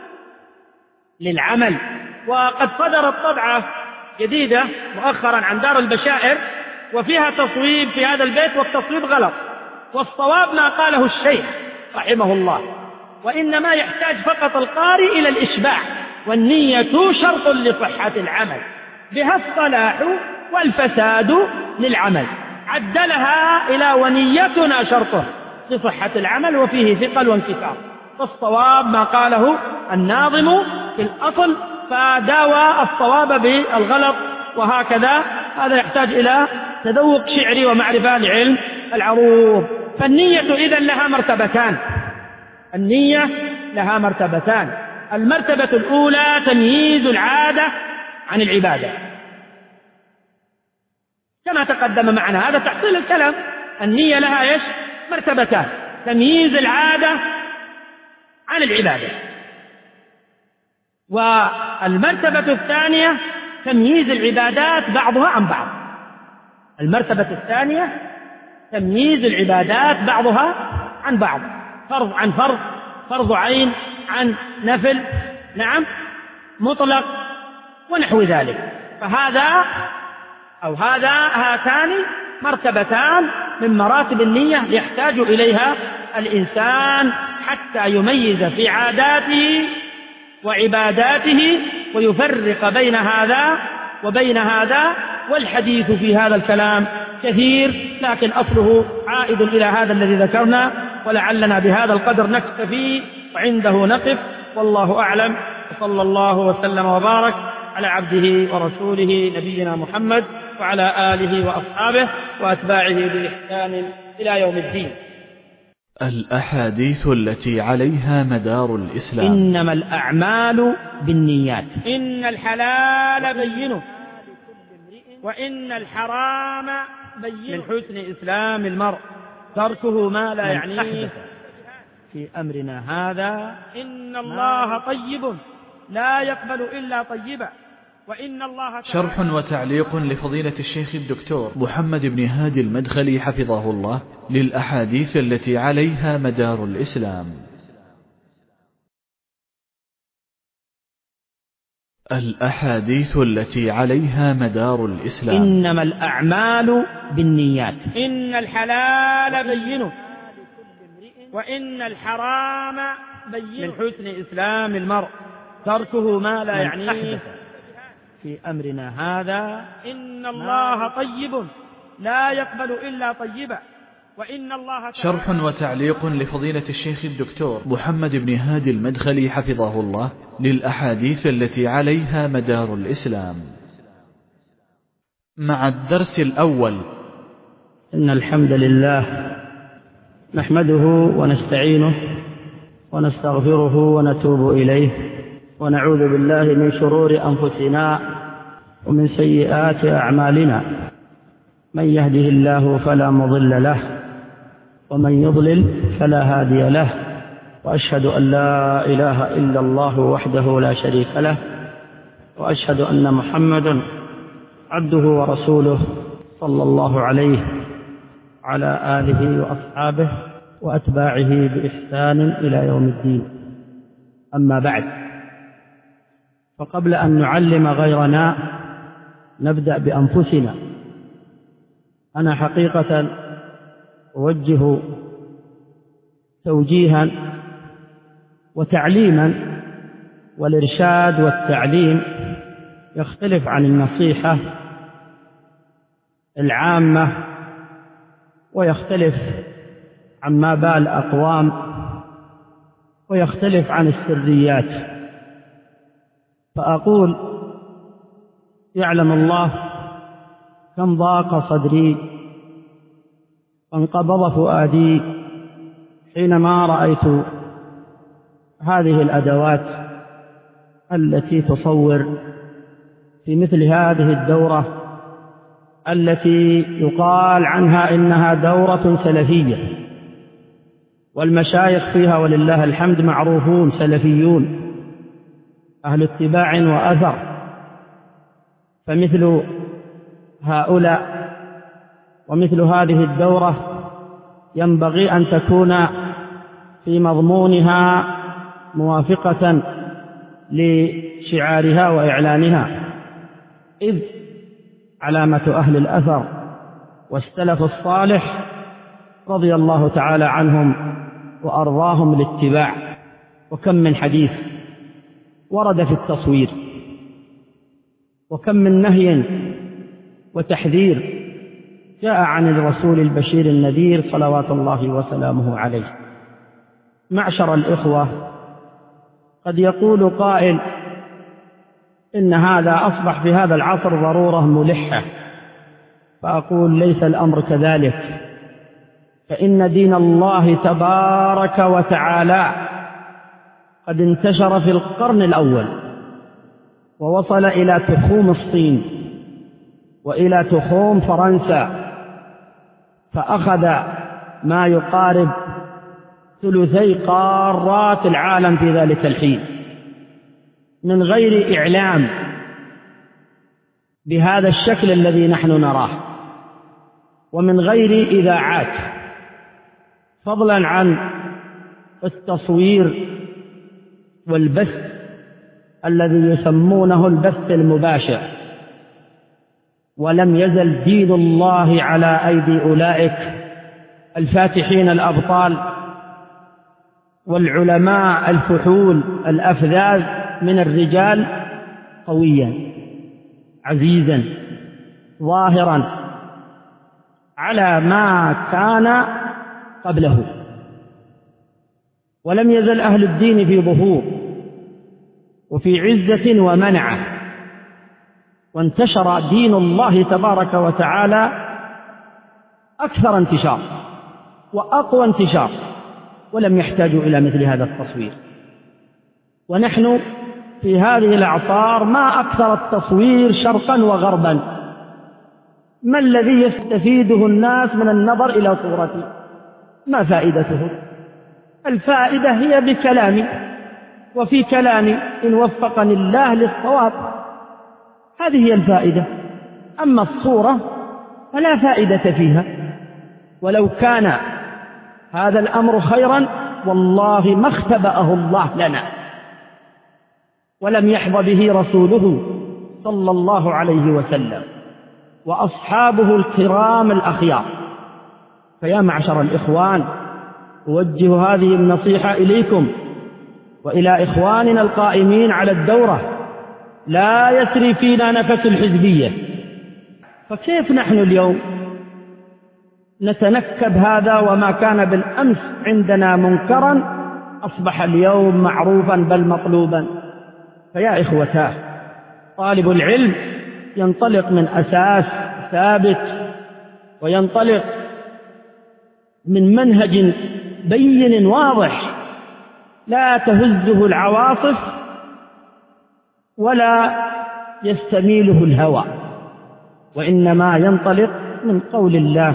للعمل. وقد صدرت طبعة جديدة مؤخرا عن دار البشائر وفيها تصويب في هذا البيت، والتصويب غلط، والصواب ما قاله الشيخ رحمه الله، وإنما يحتاج فقط القارئ إلى الإشباع: والنية شرط لصحة العمل، بها الصلاح والفساد للعمل. عدلها إلى ونيتنا شرط لصحة العمل، وفيه ثقل وانكسار. فالصواب ما قاله الناظم في الأصل، فداوى الصواب بالغلط، وهكذا. هذا يحتاج إلى تذوق شعري ومعرفة لعلم العروض. فالنية إذن لها مرتبتان، النية لها مرتبتان. المرتبة الأولى تمييز العادة عن العبادة، كما تقدم معنا، هذا تحصيل الكلام. النية لها إيش؟ مرتبتان: تمييز العادة عن العبادة، والمرتبة الثانية تمييز العبادات بعضها عن بعض. المرتبة الثانية تمييز العبادات بعضها عن بعض، فرض عن فرض، فرض عين عن نفل، نعم، مطلق ونحو ذلك. فهذا أو هذا هاتان مرتبتان من مراتب النية يحتاج إليها الإنسان حتى يميز في عاداته وعباداته ويفرق بين هذا وبين هذا. والحديث في هذا الكلام كثير، لكن أصله عائد إلى هذا الذي ذكرنا، ولعلنا بهذا القدر نكتفي وعنده نقف، والله أعلم. وصلى الله وسلم وبارك على عبده ورسوله نبينا محمد وعلى آله وأصحابه وأتباعه بإحسان إلى يوم الدين. الأحاديث التي عليها مدار الإسلام: إنما الأعمال بالنيات، إن الحلال بين وإن الحرام بين، من حسن إسلام المرء تركه ما لا يعنيه في أمرنا هذا، إن الله طيب لا يقبل إلا طيبا، وإن الله. شرح وتعليق لفضيلة الشيخ الدكتور محمد بن هادي المدخلي حفظه الله للأحاديث التي عليها مدار الإسلام. الأحاديث التي عليها مدار الإسلام: إنما الأعمال بالنيات، إن الحلال بين وإن الحرام بين، من حسن إسلام المرء تركه ما لا يعنيه في أمرنا هذا، إن الله طيب لا يقبل إلا طيبا، وإن الله. شرح وتعليق لفضيلة الشيخ الدكتور محمد بن هادي المدخلي حفظه الله للأحاديث التي عليها مدار الإسلام. مع الدرس الأول: إن الحمد لله نحمده ونستعينه ونستغفره ونتوب إليه، ونعوذ بالله من شرور أنفسنا ومن سيئات أعمالنا، من يهده الله فلا مضل له ومن يضلل فلا هادي له، وأشهد أن لا إله إلا الله وحده لا شريك له، وأشهد أن محمدا عبده ورسوله صلى الله عليه وعلى آله وأصحابه وأتباعه بإحسان إلى يوم الدين. أما بعد، فقبل أن نعلم غيرنا نبدأ بأنفسنا. أنا حقيقة أوجه توجيها وتعليما، والإرشاد والتعليم يختلف عن النصيحة العامة، ويختلف عما بال أقوام، ويختلف عن السريات. فأقول: يعلم الله كم ضاق صدري وانقبض فؤادي حينما رأيت هذه الأدوات التي تصور في مثل هذه الدورة، التي يقال عنها إنها دورة سلفية، والمشايخ فيها ولله الحمد معروفون سلفيون أهل اتباع وأثر. فمثل هؤلاء ومثل هذه الدورة ينبغي أن تكون في مضمونها موافقة لشعارها وإعلانها، إذ علامة أهل الأثر والسلف الصالح رضي الله تعالى عنهم وأرضاهم الاتباع. وكم من حديث ورد في التصوير، وكم من نهي وتحذير جاء عن الرسول البشير النذير صلوات الله وسلامه عليه. معشر الإخوة، قد يقول قائل إن هذا أصبح في هذا العصر ضرورة ملحة، فأقول: ليس الأمر كذلك، فإن دين الله تبارك وتعالى قد انتشر في القرن الأول، ووصل إلى تخوم الصين وإلى تخوم فرنسا، فأخذ ما يقارب ثلثي قارات العالم في ذلك الحين، من غير إعلام بهذا الشكل الذي نحن نراه، ومن غير إذاعات، فضلا عن التصوير والبث الذي يسمونه البث المباشر. ولم يزل دين الله على أيدي أولئك الفاتحين الأبطال والعلماء الفحول الأفذاذ من الرجال قويا عزيزا ظاهرا على ما كان قبله. ولم يزل أهل الدين في ظهور وفي عزة ومنعة، وانتشر دين الله تبارك وتعالى أكثر انتشار وأقوى انتشار، ولم يحتاجوا إلى مثل هذا التصوير. ونحن في هذه الأعصار ما أكثر التصوير شرقا وغربا. ما الذي يستفيده الناس من النظر إلى صورتي؟ ما فائدته؟ الفائدة هي بكلامي، وفي كلامي إن وفقني الله للصواب، هذه هي الفائدة. أما الصورة فلا فائدة فيها، ولو كان هذا الأمر خيرا والله ما اختبأه الله لنا، ولم يحظى به رسوله صلى الله عليه وسلم وأصحابه الكرام الأخيار. فيا معشر الإخوان، أوجه هذه النصيحة إليكم وإلى إخواننا القائمين على الدورة: لا يسري فينا نفس الحزبية. فكيف نحن اليوم نتنكب هذا وما كان بالأمس عندنا منكرا أصبح اليوم معروفا بل مطلوبا؟ فيا إخوتاه، طالب العلم ينطلق من أساس ثابت، وينطلق من منهج بين واضح لا تهزه العواصف ولا يستميله الهوى، وإنما ينطلق من قول الله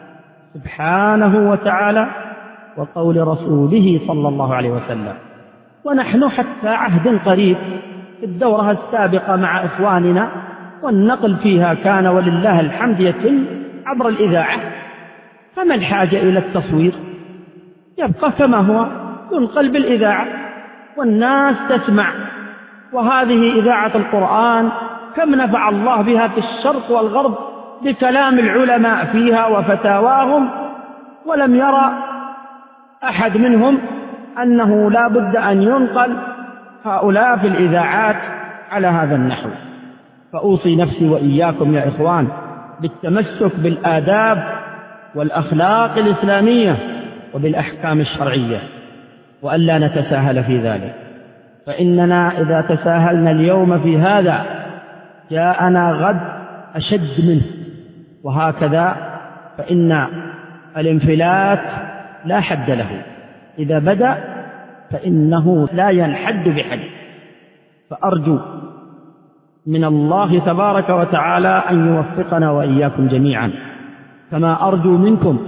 سبحانه وتعالى وقول رسوله صلى الله عليه وسلم. ونحن حتى عهد قريب في الدورة السابقة مع إخواننا والنقل فيها كان ولله الحمد يتم عبر الإذاعة، فما الحاجة إلى التصوير؟ يبقى كما هو ينقل بالإذاعة والناس تسمع. وهذه إذاعة القرآن كم نفع الله بها في الشرق والغرب بكلام العلماء فيها وفتاواهم، ولم يرى أحد منهم أنه لا بد أن ينقل هؤلاء في الإذاعات على هذا النحو. فأوصي نفسي وإياكم يا إخوان بالتمسك بالآداب والأخلاق الإسلامية وبالأحكام الشرعية، وألا نتساهل في ذلك، فإننا إذا تساهلنا اليوم في هذا جاءنا غد أشد منه، وهكذا فإن الانفلات لا حد له، إذا بدأ فإنه لا ينحد بحد. فأرجو من الله تبارك وتعالى أن يوفقنا وإياكم جميعا، كما أرجو منكم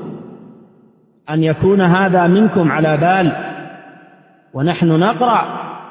أن يكون هذا منكم على بال. ونحن نقرأ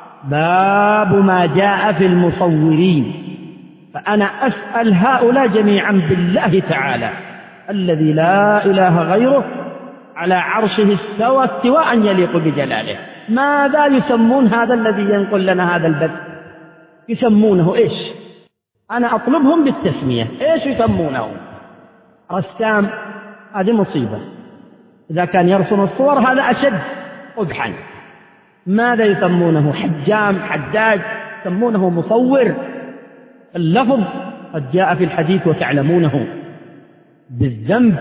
باب ما جاء في المصورين، فأنا أسأل هؤلاء جميعا بالله تعالى الذي لا إله غيره على عرشه استوى استواء يليق بجلاله، ماذا يسمون هذا الذي ينقل لنا هذا البث؟ يسمونه إيش؟ أنا أطلبهم بالتسمية، إيش يسمونه؟ رسام، هذه مصيبة. إذا كان يرسم الصور هذا أشد قبحا. ماذا يسمونه؟ حجام، حداد، يسمونه مصور. اللفظ قد جاء في الحديث وتعلمونه بالذنب،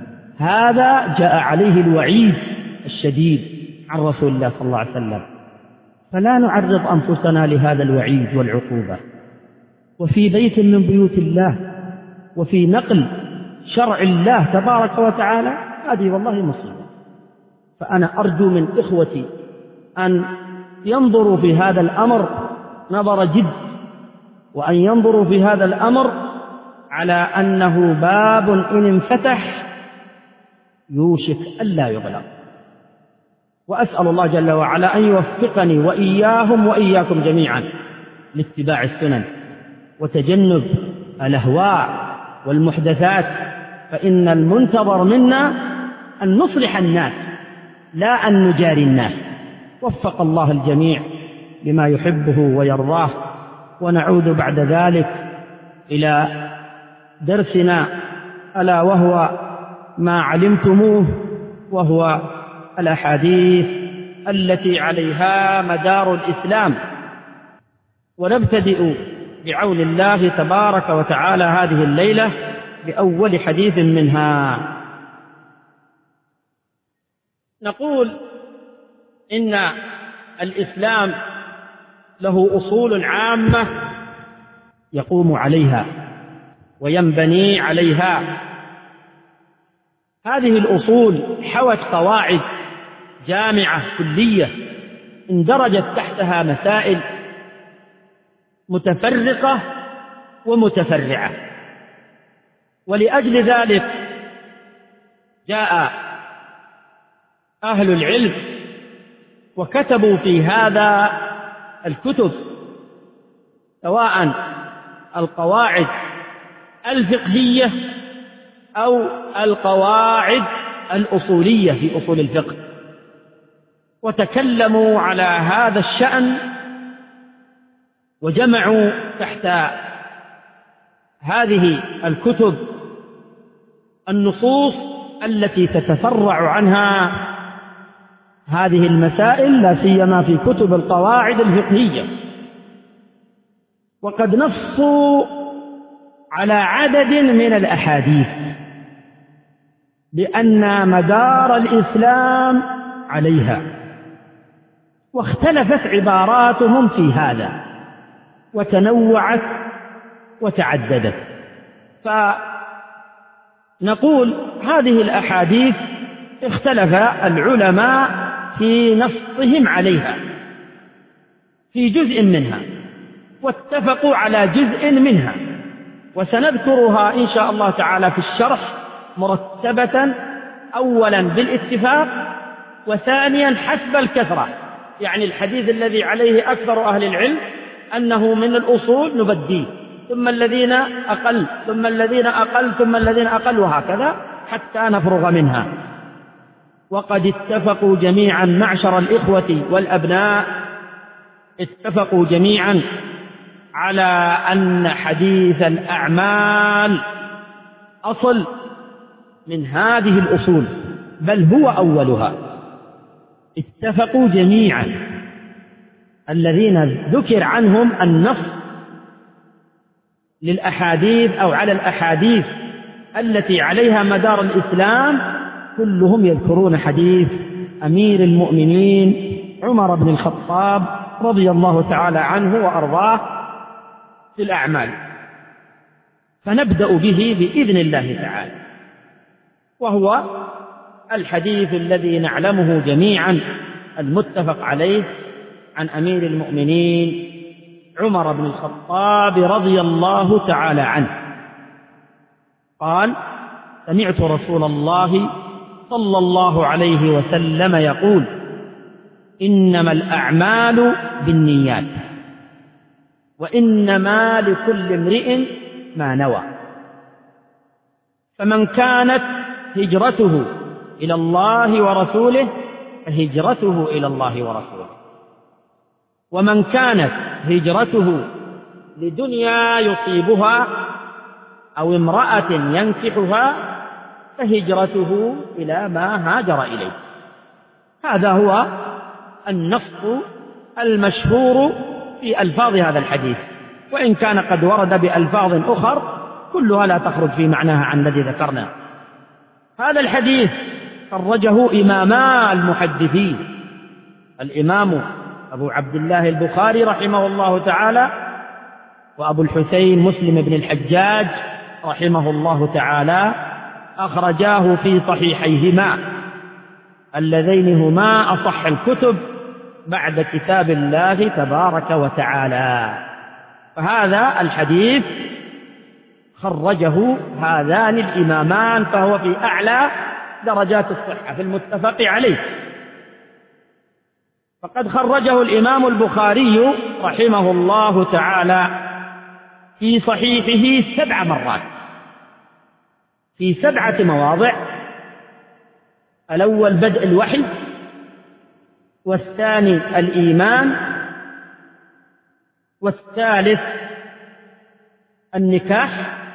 هذا جاء عليه الوعيد الشديد عن رسول الله صلى الله عليه وسلم، فلا نعرض أنفسنا لهذا الوعيد والعقوبة. وفي بيت من بيوت الله وفي نقل شرع الله تبارك وتعالى هذه والله مصيبة. فأنا أرجو من إخوتي أن ينظروا في هذا الأمر نظر جد، وأن ينظروا في هذا الأمر على أنه باب إن انفتح يوشك ألا يغلق. وأسأل الله جل وعلا أن يوفقني وإياهم وإياكم جميعا لاتباع السنن وتجنب الأهواء والمحدثات، فإن المنتظر منا أن نصلح الناس لا أن نجاري الناس. وفق الله الجميع لما يحبه ويرضاه. ونعود بعد ذلك إلى درسنا ألا وهو ما علمتموه، وهو الأحاديث التي عليها مدار الإسلام. ونبتدئ بعون الله تبارك وتعالى هذه الليلة بأول حديث منها. نقول إن الإسلام له أصول عامة يقوم عليها وينبني عليها. هذه الأصول حوت قواعد جامعة كلية اندرجت تحتها مسائل متفرقة ومتفرعة، ولأجل ذلك جاء أهل العلم وكتبوا في هذا الكتب، سواء القواعد الفقهية أو القواعد الأصولية في أصول الفقه، وتكلموا على هذا الشأن وجمعوا تحت هذه الكتب النصوص التي تتفرع عنها هذه المسائل، لا سيما في كتب القواعد الفقهية. وقد نصوا على عدد من الأحاديث بأن مدار الإسلام عليها، واختلفت عباراتهم في هذا وتنوعت وتعددت. فنقول هذه الأحاديث اختلف العلماء في نصهم عليها في جزء منها، واتفقوا على جزء منها، وسنذكرها إن شاء الله تعالى في الشرح مرتبة، أولا بالاتفاق، وثانيا حسب الكثرة. يعني الحديث الذي عليه أكثر أهل العلم أنه من الأصول نبديه، ثم الذين أقل، ثم الذين أقل، ثم الذين أقل، وهكذا حتى نفرغ منها. وقد اتفقوا جميعا معشر الإخوة والأبناء، اتفقوا جميعا على أن حديث الأعمال أصل من هذه الأصول، بل هو أولها. اتفقوا جميعا الذين ذكر عنهم النص للأحاديث أو على الأحاديث التي عليها مدار الإسلام، كلهم يذكرون حديث أمير المؤمنين عمر بن الخطاب رضي الله تعالى عنه وأرضاه في الأعمال. فنبدأ به بإذن الله تعالى، وهو الحديث الذي نعلمه جميعا المتفق عليه عن أمير المؤمنين عمر بن الخطاب رضي الله تعالى عنه قال: سمعت رسول الله صلى الله عليه وسلم يقول: إنما الأعمال بالنيات، وإنما لكل امرئ ما نوى، فمن كانت هجرته إلى الله ورسوله فهجرته إلى الله ورسوله، ومن كانت هجرته لدنيا يصيبها أو امرأة ينكحها فهجرته إلى ما هاجر إليه. هذا هو النص المشهور في ألفاظ هذا الحديث، وإن كان قد ورد بألفاظ أخر كلها لا تخرج في معناها عن الذي ذكرنا. هذا الحديث خرجه إماما المحدثين، الإمام أبو عبد الله البخاري رحمه الله تعالى، وأبو الحسين مسلم بن الحجاج رحمه الله تعالى، أخرجاه في صحيحيهما اللذين هما أصح الكتب بعد كتاب الله تبارك وتعالى. فهذا الحديث خرجه هذان الإمامان، فهو في أعلى درجات الصحة في المتفق عليه. فقد خرجه الإمام البخاري رحمه الله تعالى في صحيحه سبع مرات في سبعة مواضع: الأول بدء الوحي، والثاني الإيمان، والثالث النكاح.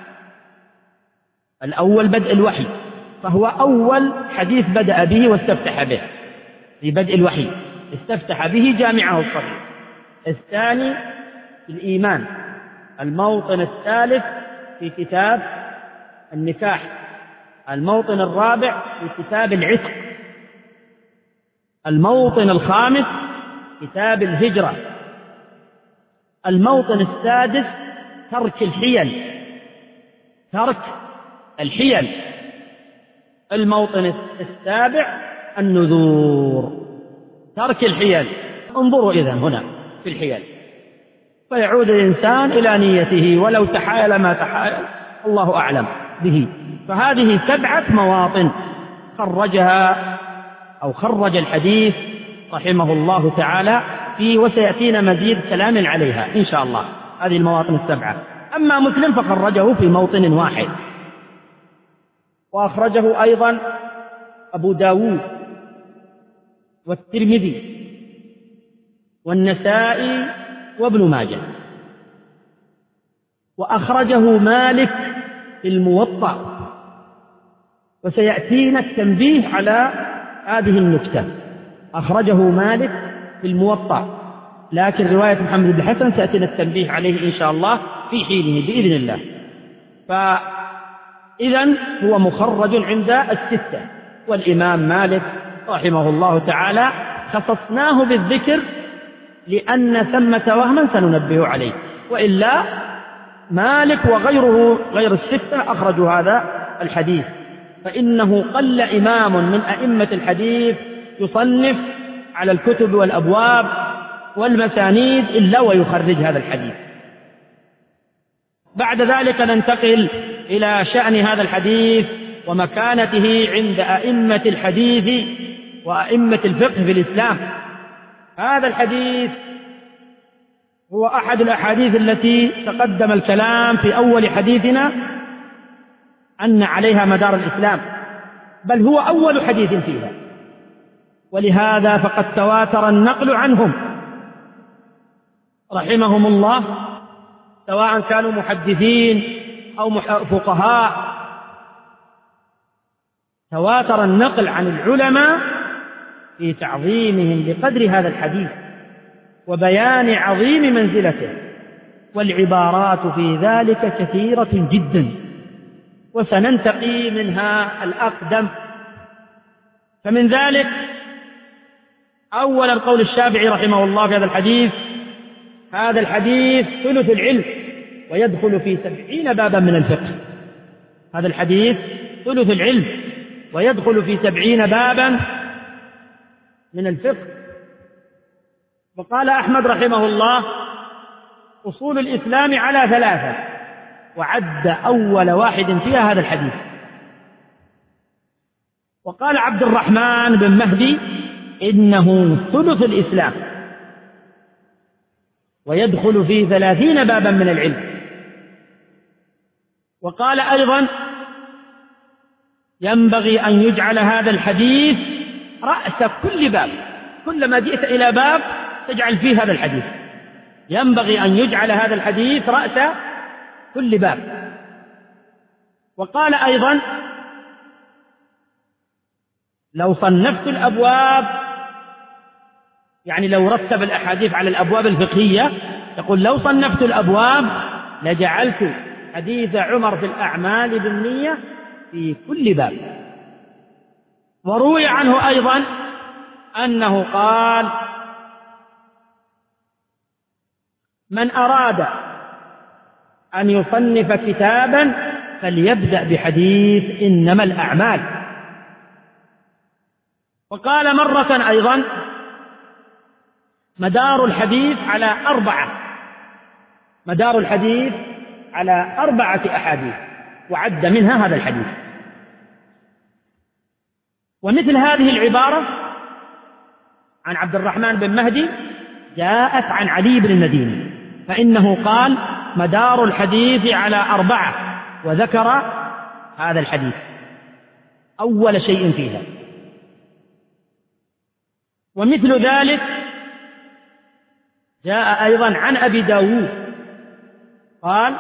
الأول بدء الوحي، فهو أول حديث بدأ به واستفتح به في بدء الوحي، استفتح به جامعه الصغير. الثاني الإيمان، الموطن الثالث في كتاب النكاح. الموطن الرابع في كتاب العتق. الموطن الخامس كتاب الهجرة. الموطن السادس ترك الحيل، ترك الحيل. الموطن السابع النذور، ترك الحيل. انظروا إذن هنا في الحيل، فيعود الإنسان إلى نيته ولو تحايل ما تحايل، الله أعلم به. فهذه سبعة مواطن خرجها أو خرج الحديث رحمه الله تعالى فيه، وسيأتينا مزيد كلام عليها إن شاء الله، هذه المواطن السبعة. أما مسلم فخرجه في موطن واحد، وأخرجه أيضا أبو داود والترمذي والنسائي وابن ماجه، وأخرجه مالك في الموطأ، وسيأتينا التنبيه على هذه النكتة. أخرجه مالك في الموطأ، لكن رواية محمد بن حسن سيأتينا التنبيه عليه إن شاء الله في حينه بإذن الله. فإذن هو مخرج عند الستة، والإمام مالك رحمه الله تعالى خصصناه بالذكر لأن ثمة وهما سننبه عليه، وإلا مالك وغيره غير الستة أخرجوا هذا الحديث. فإنه قل إمام من أئمة الحديث يصنف على الكتب والأبواب والمسانيد إلا ويخرج هذا الحديث، بعد ذلك ننتقل إلى شأن هذا الحديث ومكانته عند أئمة الحديث وأئمة الفقه في الإسلام. هذا الحديث هو أحد الأحاديث التي تقدم الكلام في أول حديثنا أن عليها مدار الإسلام، بل هو أول حديث فيها، ولهذا فقد تواتر النقل عنهم رحمهم الله، سواء كانوا محدثين أو فقهاء. تواتر النقل عن العلماء في تعظيمهم لقدر هذا الحديث وبيان عظيم منزلته، والعبارات في ذلك كثيرة جدا، وسننتقي منها الأقدم. فمن ذلك أولا قول الشافعي رحمه الله في هذا الحديث: هذا الحديث ثلث العلم ويدخل في سبعين بابا من الفقه. هذا الحديث ثلث العلم ويدخل في سبعين بابا من الفقه. وقال أحمد رحمه الله: أصول الإسلام على ثلاثة، وعد أول واحد فيها هذا الحديث. وقال عبد الرحمن بن مهدي: إنه ثلث الإسلام ويدخل في ثلاثين بابا من العلم. وقال أيضا: ينبغي أن يجعل هذا الحديث رأس كل باب، كلما جئت إلى باب تجعل فيه هذا الحديث. ينبغي أن يجعل هذا الحديث رأس كل باب. وقال أيضا: لو صنفت الأبواب، يعني لو رتب الأحاديث على الأبواب الفقهية، يقول: لو صنفت الأبواب لجعلت حديث عمر في الأعمال بالنية في كل باب. وروي عنه أيضا أنه قال: من أراد أن يصنف كتابا فليبدأ بحديث إنما الأعمال. وقال مرة أيضا: مدار الحديث على أربعة مدار الحديث على أربعة أحاديث، وعد منها هذا الحديث. ومثل هذه العبارة عن عبد الرحمن بن مهدي جاءت عن علي بن المديني، فإنه قال: مدار الحديث على أربعة، وذكر هذا الحديث أول شيء فيها. ومثل ذلك جاء أيضا عن أبي داود قال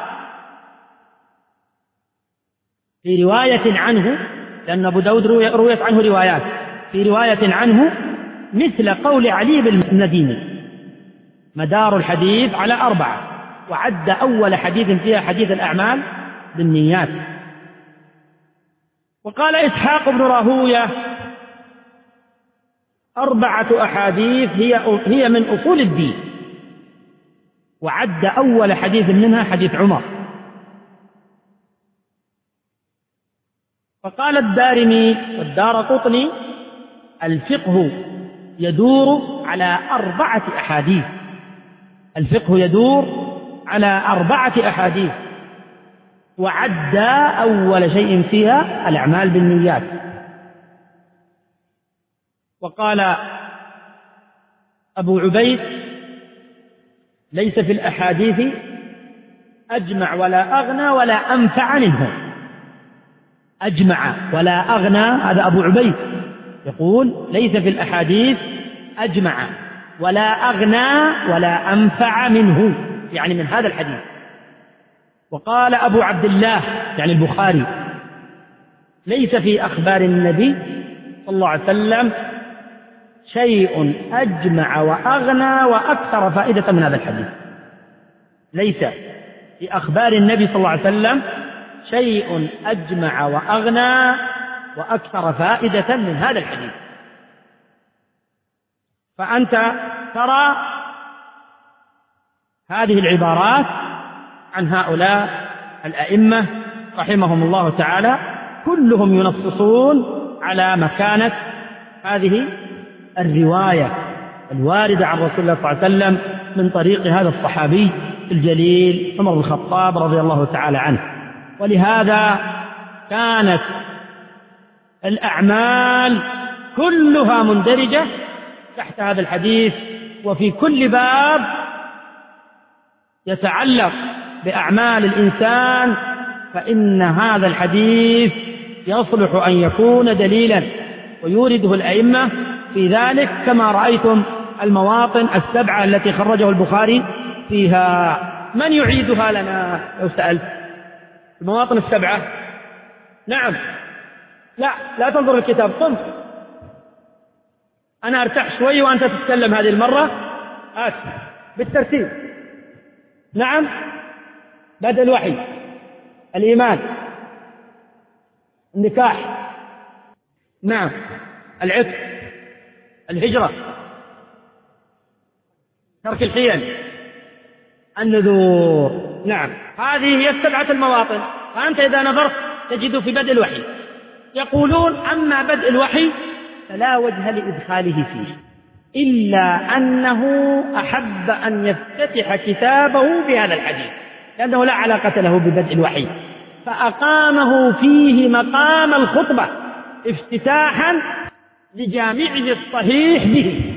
في رواية عنه، لأن أبو داود رويت عنه روايات، في رواية عنه مثل قول علي بن المديني: مدار الحديث على أربعة، وعد أول حديث فيها حديث الأعمال بالنيات. وقال إسحاق بن راهوية: أربعة أحاديث هي هي من أصول الدين، وعد أول حديث منها حديث عمر. فقال الدارمي والدارقطني: الفقه يدور على أربعة أحاديث الفقه يدور على أربعة أحاديث وعد أول شيء فيها الأعمال بالنيات. وقال أبو عبيد: ليس في الأحاديث أجمع ولا أغنى ولا أنفع منه. أجمع ولا أغنى، هذا أبو عبيد يقول: ليس في الأحاديث أجمع ولا أغنى ولا أنفع منه، يعني من هذا الحديث. وقال أبو عبد الله يعني البخاري: ليس في أخبار النبي صلى الله عليه وسلم شيء أجمع وأغنى وأكثر فائدة من هذا الحديث. ليس في أخبار النبي صلى الله عليه وسلم شيء أجمع وأغنى وأكثر فائدة من هذا الحديث. فأنت ترى هذه العبارات عن هؤلاء الأئمة رحمهم الله تعالى كلهم ينصصون على مكانة هذه الرواية الواردة عن رسول الله صلى الله عليه وسلم من طريق هذا الصحابي الجليل عمر بن الخطاب رضي الله تعالى عنه. ولهذا كانت الأعمال كلها مندرجة تحت هذا الحديث، وفي كل باب يتعلق بأعمال الإنسان فإن هذا الحديث يصلح أن يكون دليلا، ويورده الأئمة في ذلك كما رأيتم المواطن السبعة التي خرجه البخاري فيها. من يعيدها لنا لو سألت؟ المواطن السبعة. نعم. لا لا تنظر الكتاب، قم أنا أرتاح شوي وأنت تتكلم هذه المرة. آت بالترتيب. نعم. بدء الوحي، الإيمان، النكاح، نعم، العتق، الهجرة، ترك الحيل، النذور. نعم، هذه هي السبعة المواطن. فأنت إذا نظرت تجد في بدء الوحي يقولون أما بدء الوحي فلا وجه لإدخاله فيه إلا أنه أحب أن يفتتح كتابه بهذا الحديث، لأنه لا علاقة له ببدء الوحي، فأقامه فيه مقام الخطبة افتتاحا لجامعه الصحيح به،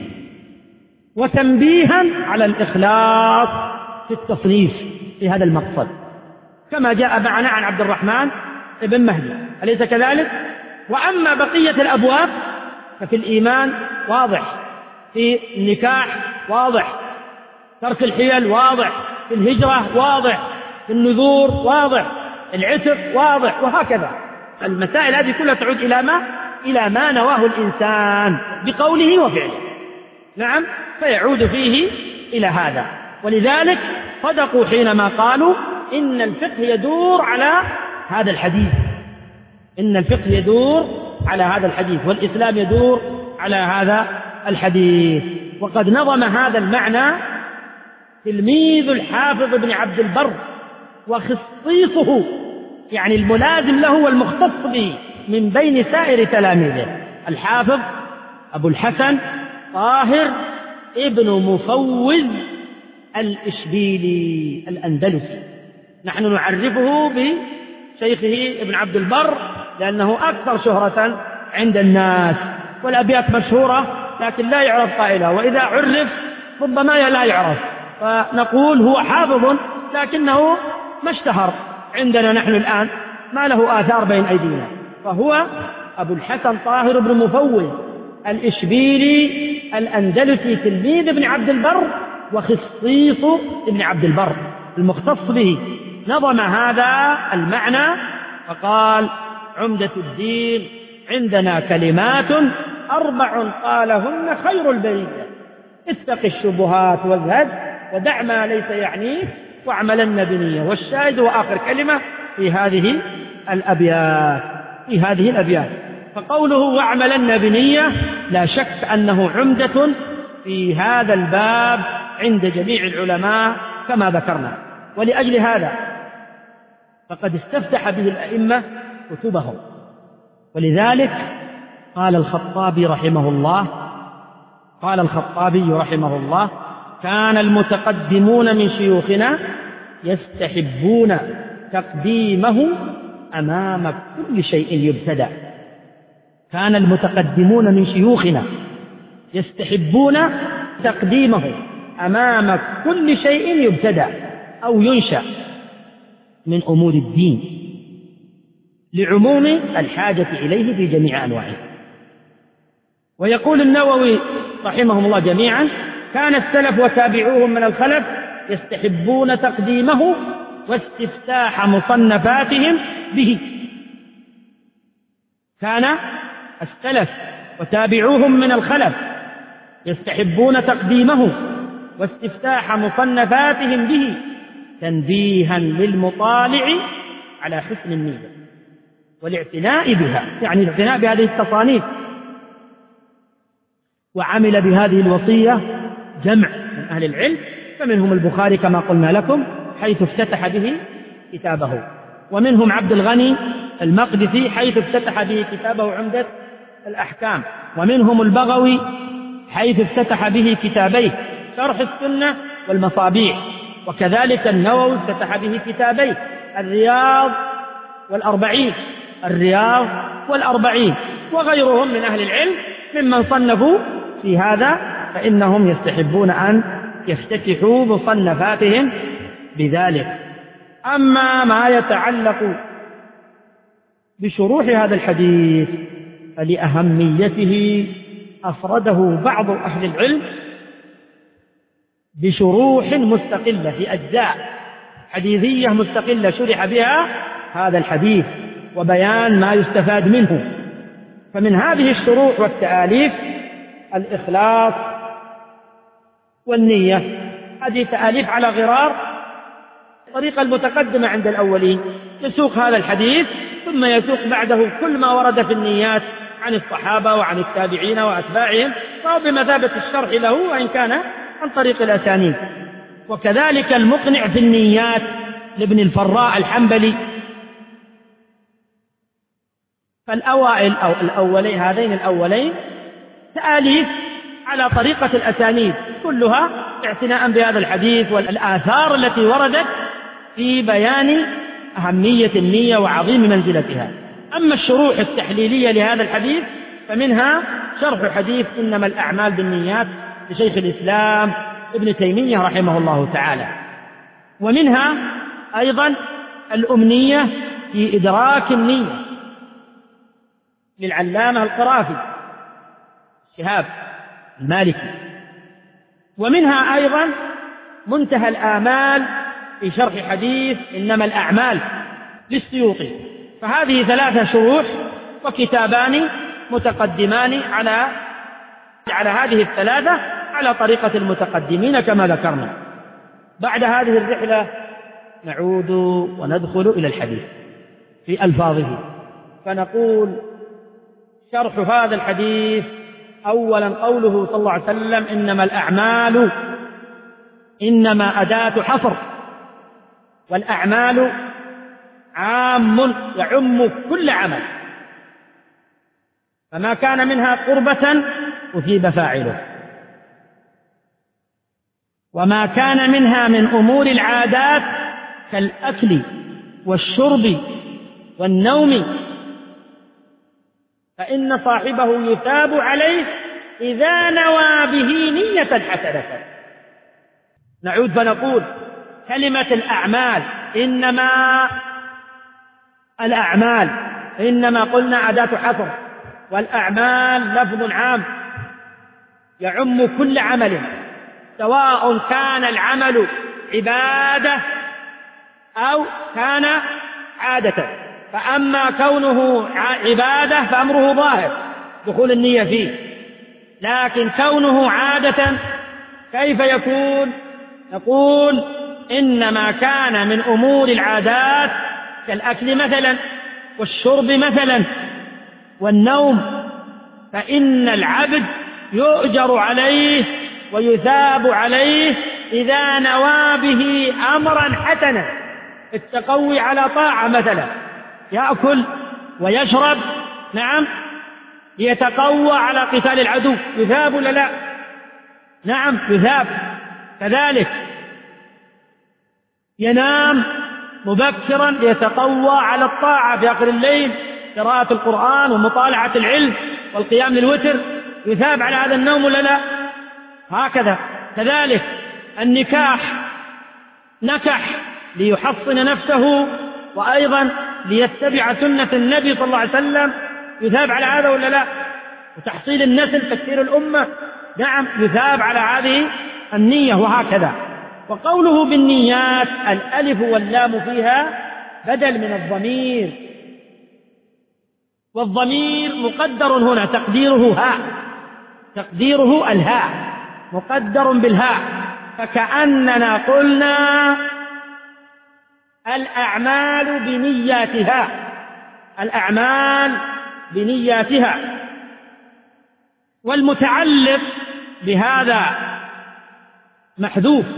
وتنبيها على الإخلاص في التصنيف في هذا المقصد، كما جاء معنا عن عبد الرحمن بن مهدي، أليس كذلك؟ وأما بقية الأبواب ففي الإيمان واضح، في النكاح واضح، ترك الحيل واضح، في الهجرة واضح، في النذور واضح، العتق واضح، وهكذا. المسائل هذه كلها تعود إلى ما إلى ما نواه الإنسان بقوله وفعله. نعم، فيعود فيه إلى هذا. ولذلك صدقوا حينما قالوا إن الفقه يدور على هذا الحديث، إن الفقه يدور على هذا الحديث، والإسلام يدور على هذا الحديث. وقد نظم هذا المعنى تلميذ الحافظ ابن عبد البر وخصيصه، يعني الملازم له والمختص به من بين سائر تلاميذه، الحافظ أبو الحسن طاهر ابن مفوز الإشبيلي الأندلسي. نحن نعرفه بشيخه ابن عبد البر لأنه أكثر شهرة عند الناس، والأبيات مشهورة لكن لا يعرف قائلها، وإذا عرف ربما لا يعرف، فنقول هو حافظ لكنه ما اشتهر عندنا نحن الآن، ما له آثار بين أيدينا. فهو أبو الحسن طاهر بن مفوز الإشبيلي الأندلسي تلميذ ابن عبد البر وخصيص ابن عبد البر المختص به. نظم هذا المعنى فقال: عمدة الدين عندنا كلمات أربع قالهن خير البرية، اتق الشبهات واجهد ودع ما ليس يعنيك واعملن بنية. والشاهد وآخر كلمة في هذه الأبيات في هذه الأبيات فقوله واعملن بنية لا شك أنه عمدة في هذا الباب عند جميع العلماء كما ذكرنا. ولأجل هذا فقد استفتح به الأئمة كتبهم. ولذلك قال الخطابي رحمه الله قال الخطابي رحمه الله كان المتقدمون من شيوخنا يستحبون تقديمه أمام كل شيء يبتدأ. كان المتقدمون من شيوخنا يستحبون تقديمه أمام كل شيء يبتدأ أو ينشأ من أمور الدين لعموم الحاجة إليه في جميع أنواعه. ويقول النووي رحمه الله جميعا: كان السلف وتابعوهم من الخلف يستحبون تقديمه واستفتاح مصنفاتهم به. كان السلف وتابعوهم من الخلف يستحبون تقديمه واستفتاح مصنفاتهم به تنبيها للمطالع على حسن النية والاعتناء بها، يعني الاعتناء بهذه التصانيف. وعمل بهذه الوصية جمع من أهل العلم، فمنهم البخاري كما قلنا لكم حيث افتتح به كتابه، ومنهم عبد الغني المقدسي حيث افتتح به كتابه عمدة الأحكام، ومنهم البغوي حيث افتتح به كتابيه شرح السنة والمصابيح، وكذلك النووي افتتح به كتابين: الرياض والأربعين الرياض والأربعين وغيرهم من أهل العلم ممن صنفوا في هذا، فإنهم يستحبون أن يفتتحوا مصنفاتهم بذلك. أما ما يتعلق بشروح هذا الحديث فلأهميته أفرده بعض أهل العلم بشروح مستقلة في أجزاء حديثية مستقلة شرح بها هذا الحديث وبيان ما يستفاد منه. فمن هذه الشروح والتآليف الإخلاص والنية، هذه تآليف على غرار الطريقة المتقدمة عند الأولين، يسوق هذا الحديث ثم يسوق بعده كل ما ورد في النيات عن الصحابة وعن التابعين وأتباعهم، فهو بمثابة الشرح له وإن كان عن طريق الأسانيد. وكذلك المقنع في النيات لابن الفراء الحنبلي. فالأوائل أو الأولين هذين الأولين تآليف على طريقة الأسانيد كلها اعتناء بهذا الحديث والآثار التي وردت في بيان أهمية النية وعظيم منزلتها. أما الشروح التحليلية لهذا الحديث فمنها شرح حديث إنما الأعمال بالنيات لشيخ الإسلام ابن تيمية رحمه الله تعالى، ومنها أيضا الأمنية في إدراك النية للعلامة القرافي شهاب المالكي، ومنها أيضا منتهى الآمال في شرح حديث إنما الأعمال للسيوطي. فهذه ثلاثة شروح وكتابان متقدمان على على هذه الثلاثة على طريقة المتقدمين كما ذكرنا. بعد هذه الرحلة نعود وندخل إلى الحديث في ألفاظه، فنقول شرح هذا الحديث: أولا قوله صلى الله عليه وسلم إنما الأعمال، إنما أداة حصر، والأعمال عام يعم كل عمل، فما كان منها قربة أثيب فاعله، وما كان منها من أمور العادات كالأكل والشرب والنوم فإن صاحبه يثاب عليه إذا نوى به نية حسنة. نعود فنقول كلمة الأعمال، إنما الأعمال إنما قلنا أداة حصر، والأعمال لفظ عام يعم كل عمل، سواء كان العمل عبادة أو كان عادة. فأما كونه عبادة فأمره ظاهر دخول النية فيه، لكن كونه عادة كيف يكون؟ نقول إنما كان من أمور العادات كالأكل مثلا والشرب مثلا والنوم، فإن العبد يؤجر عليه ويثاب عليه إذا نوى به أمرا حسنا، التقوي على طاعة مثلا، يأكل ويشرب نعم ليتقوى على قتال العدو، يثاب ولا لا؟ نعم يثاب. كذلك ينام مبكرا ليتقوى على الطاعة في آخر الليل، قراءة القرآن ومطالعة العلم والقيام للوتر، يثاب على هذا النوم ولا لا؟ هكذا. كذلك النكاح، نكح ليحصن نفسه وأيضا ليتبع سنة النبي صلى الله عليه وسلم، يثاب على هذا ولا لا؟ وتحصيل النسل، تكثير الأمة، نعم يثاب على هذه النية. وهكذا. وقوله بالنيات الألف واللام فيها بدل من الضمير، والضمير مقدر هنا تقديره هاء، تقديره الهاء مقدر بالهاء، فكأننا قلنا الأعمال بنياتها، الأعمال بنياتها. والمتعلق بهذا محذوف،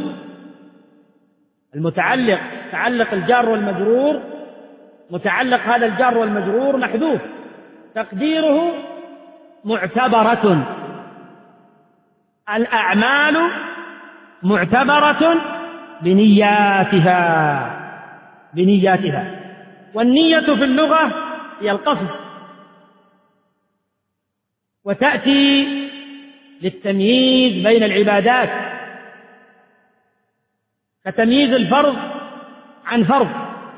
المتعلق تعلق الجار والمجرور، متعلق هذا الجار والمجرور محذوف، تقديره معتبرة، الأعمال معتبرة بنياتها بنياتها والنية في اللغة هي القصد، وتأتي للتمييز بين العبادات كتمييز الفرض عن فرض،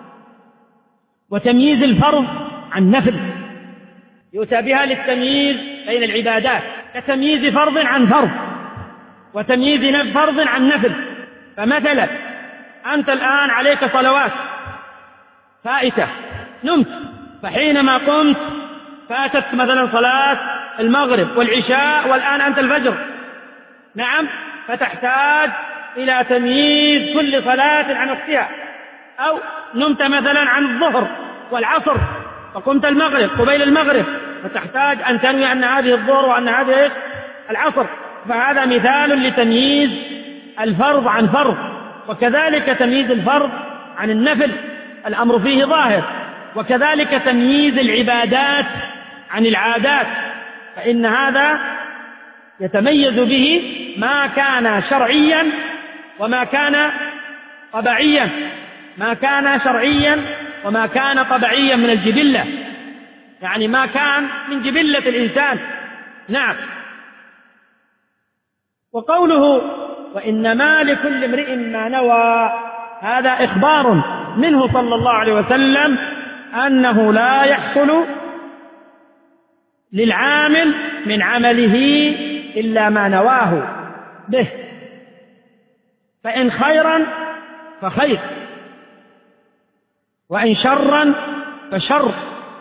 وتمييز الفرض عن نفل، يؤتى بها للتمييز بين العبادات كتمييز فرض عن فرض وتمييز فرض عن نفل. فمثلا أنت الآن عليك صلوات فائتة، نمت، فحينما قمت فاتت مثلا صلاة المغرب والعشاء والآن أنت الفجر، نعم، فتحتاج إلى تمييز كل صلاة عن وقتها. أو نمت مثلا عن الظهر والعصر فقمت المغرب قبيل المغرب، فتحتاج أن تنوي أن هذه الظهر وأن هذه العصر، فهذا مثال لتمييز الفرض عن فرض. وكذلك تمييز الفرض عن النفل الأمر فيه ظاهر، وكذلك تمييز العبادات عن العادات، فإن هذا يتميز به ما كان شرعيا وما كان طبيعيا، ما كان شرعيا وما كان طبيعيا من الجبلة، يعني ما كان من جبلة الإنسان. نعم. وقوله وإنما لكل امرئ ما نوى، هذا إخبار منه صلى الله عليه وسلم أنه لا يحصل للعامل من عمله إلا ما نواه به، فإن خيرا فخير وإن شرا فشر.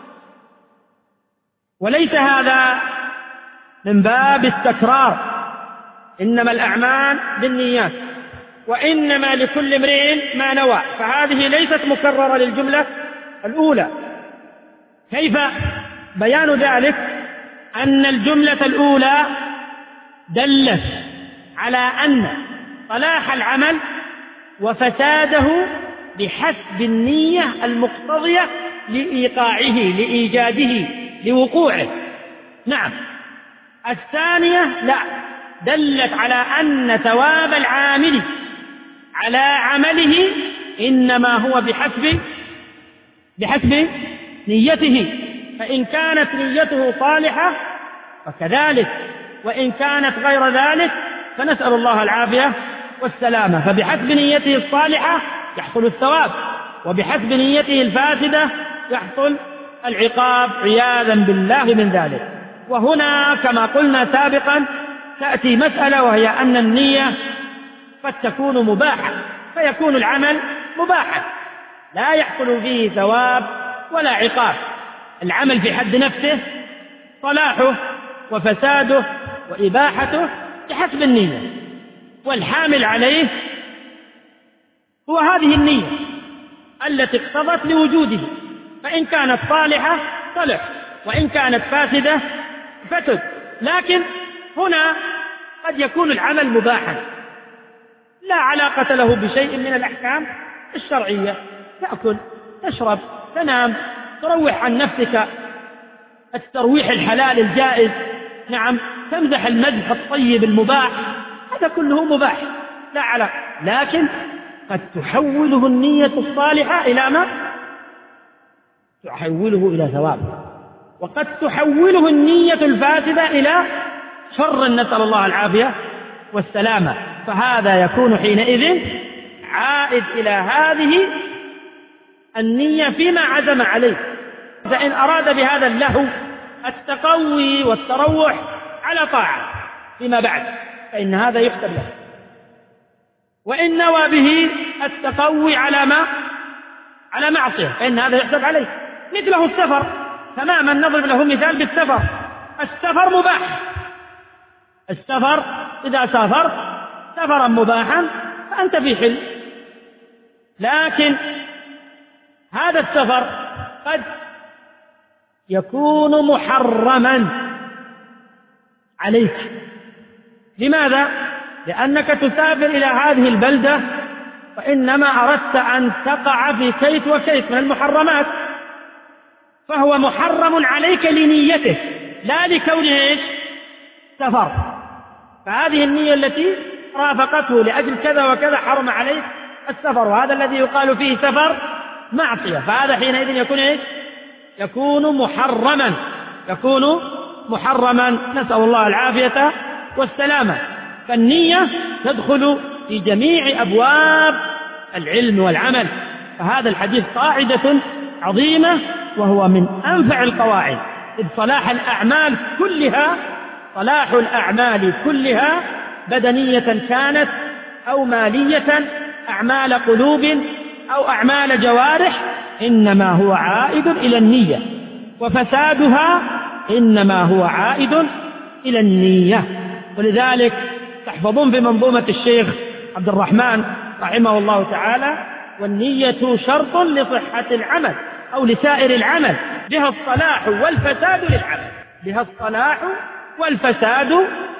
وليس هذا من باب التكرار، إنما الأعمال بالنيات وإنما لكل امرئ ما نوى، فهذه ليست مكررة للجملة الأولى. كيف بيان ذلك؟ أن الجملة الأولى دلت على أن صلاح العمل وفساده بحسب النية المقتضية لإيقاعه لإيجاده لوقوعه. نعم. الثانية لا، دلت على أن ثواب العامل على عمله إنما هو بحسب بحسب نيته، فإن كانت نيته صالحة فكذلك، وإن كانت غير ذلك فنسأل الله العافية والسلامة. فبحسب نيته الصالحة يحصل الثواب، وبحسب نيته الفاسدة يحصل العقاب عياذا بالله من ذلك. وهنا كما قلنا سابقا تأتي مسألة، وهي أن النية قد تكون مباحة، فيكون العمل مباحا لا يحصل فيه ثواب ولا عقاب. العمل في حد نفسه صلاحه وفساده وإباحته بحسب النية، والحامل عليه هو هذه النية التي اقتضت لوجوده، فإن كانت صالحة صلح، وإن كانت فاسدة فسد. لكن هنا قد يكون العمل مباحا لا علاقة له بشيء من الأحكام الشرعية، تأكل، تشرب، تنام، تروح عن نفسك الترويح الحلال الجائز، نعم، تمزح المزح الطيب المباح، هذا كله مباح لا علاقة. لكن قد تحوله النية الصالحة إلى ما؟ تحوله إلى ثواب، وقد تحوله النية الفاسدة إلى شر، نسأل الله العافية والسلامة. فهذا يكون حينئذ عائد إلى هذه النية فيما عزم عليه. فإن أراد بهذا اللهو التقوي والتروح على طاعة فيما بعد فإن هذا يكتب له، وإن نوى به التقوي على ما على معصية فإن هذا يحسب عليه. مثله السفر تماما، نضرب له مثال بالسفر. السفر مباح، السفر إذا سافرت سفرا مباحا فأنت في حل، لكن هذا السفر قد يكون محرما عليك. لماذا؟ لأنك تسافر إلى هذه البلدة فإنما أردت أن تقع في كيت وكيت من المحرمات، فهو محرم عليك لنيته لا لكونه إيش؟ سفر. فهذه النية التي رافقته لأجل كذا وكذا حرم عليك السفر، وهذا الذي يقال فيه سفر معصية، فهذا حينئذ يكون إيش؟ يكون محرما، يكون محرما، نسأل الله العافية والسلامة. فالنية تدخل في جميع أبواب العلم والعمل، فهذا الحديث قاعدة عظيمة وهو من أنفع القواعد، إذ صلاح الأعمال كلها صلاح الأعمال كلها بدنية كانت أو مالية، أعمال قلوب أو أعمال جوارح، إنما هو عائد إلى النية، وفسادها إنما هو عائد إلى النية. ولذلك تحفظون بمنظومة الشيخ عبد الرحمن رحمه الله تعالى: والنية شرط لصحة العمل أو لسائر العمل، بها الصلاح والفساد للعمل، بها الصلاح والفساد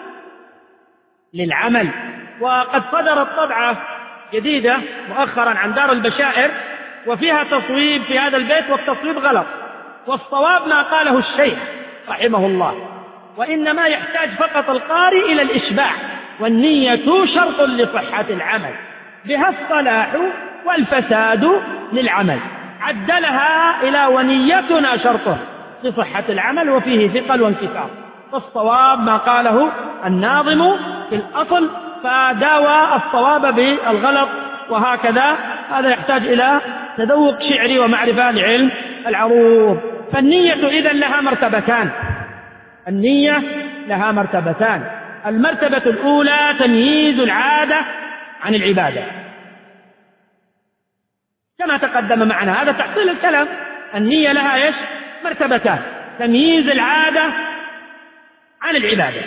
للعمل. وقد صدرت طبعة جديدة مؤخرا عن دار البشائر وفيها تصويب في هذا البيت، والتصويب غلط، والصواب ما قاله الشيخ رحمه الله، وإنما يحتاج فقط القارئ إلى الإشباع: والنية شرط لصحة العمل، بها الصلاح والفساد للعمل. عدلها إلى ونيتنا شرطه لصحة العمل، وفيه ثقل وانكسار. فالصواب ما قاله الناظم في الأصل، فداوى الصواب بالغلط، وهكذا. هذا يحتاج إلى تذوق شعري ومعرفة لعلم العروض. فالنية إذن لها مرتبتان، النية لها مرتبتان. المرتبة الأولى تمييز العادة عن العبادة، كما تقدم معنا، هذا تحصيل الكلام. النية لها إيش؟ مرتبتان: تمييز العادة عن العبادة.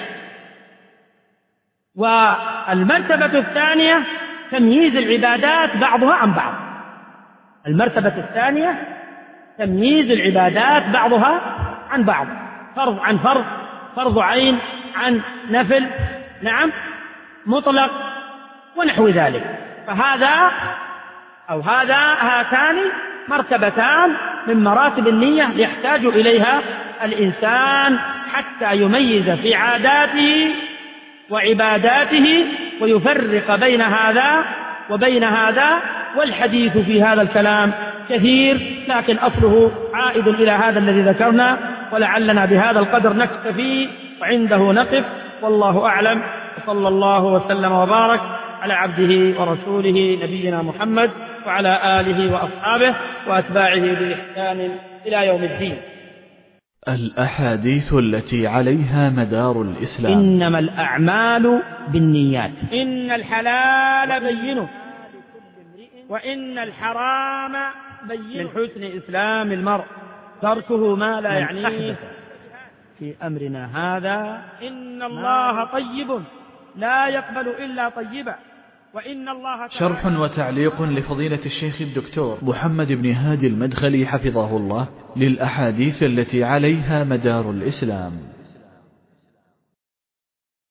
والمرتبة الثانية تمييز العبادات بعضها عن بعض. المرتبة الثانية تمييز العبادات بعضها عن بعض، فرض عن فرض، فرض عين عن نفل، نعم، مطلق ونحو ذلك. فهذا أو هذا هاتان مرتبتان من مراتب النية يحتاج إليها الإنسان حتى يميز في عاداته وعباداته ويفرق بين هذا وبين هذا. والحديث في هذا الكلام كثير، لكن أصله عائد إلى هذا الذي ذكرنا، ولعلنا بهذا القدر نكتفي وعنده نقف، والله أعلم. وصلى الله وسلم وبارك على عبده ورسوله نبينا محمد وعلى آله وأصحابه وأتباعه بإحسان إلى يوم الدين. الأحاديث التي عليها مدار الإسلام: إنما الأعمال بالنيات، إن الحلال بينه، وإن الحرام بينه، من حسن إسلام المرء تركه ما لا يعنيه في أمرنا هذا. إن الله طيب لا يقبل إلا طيبا، وإن الله. شرح وتعليق لفضيلة الشيخ الدكتور محمد بن هادي المدخلي حفظه الله للأحاديث التي عليها مدار الإسلام.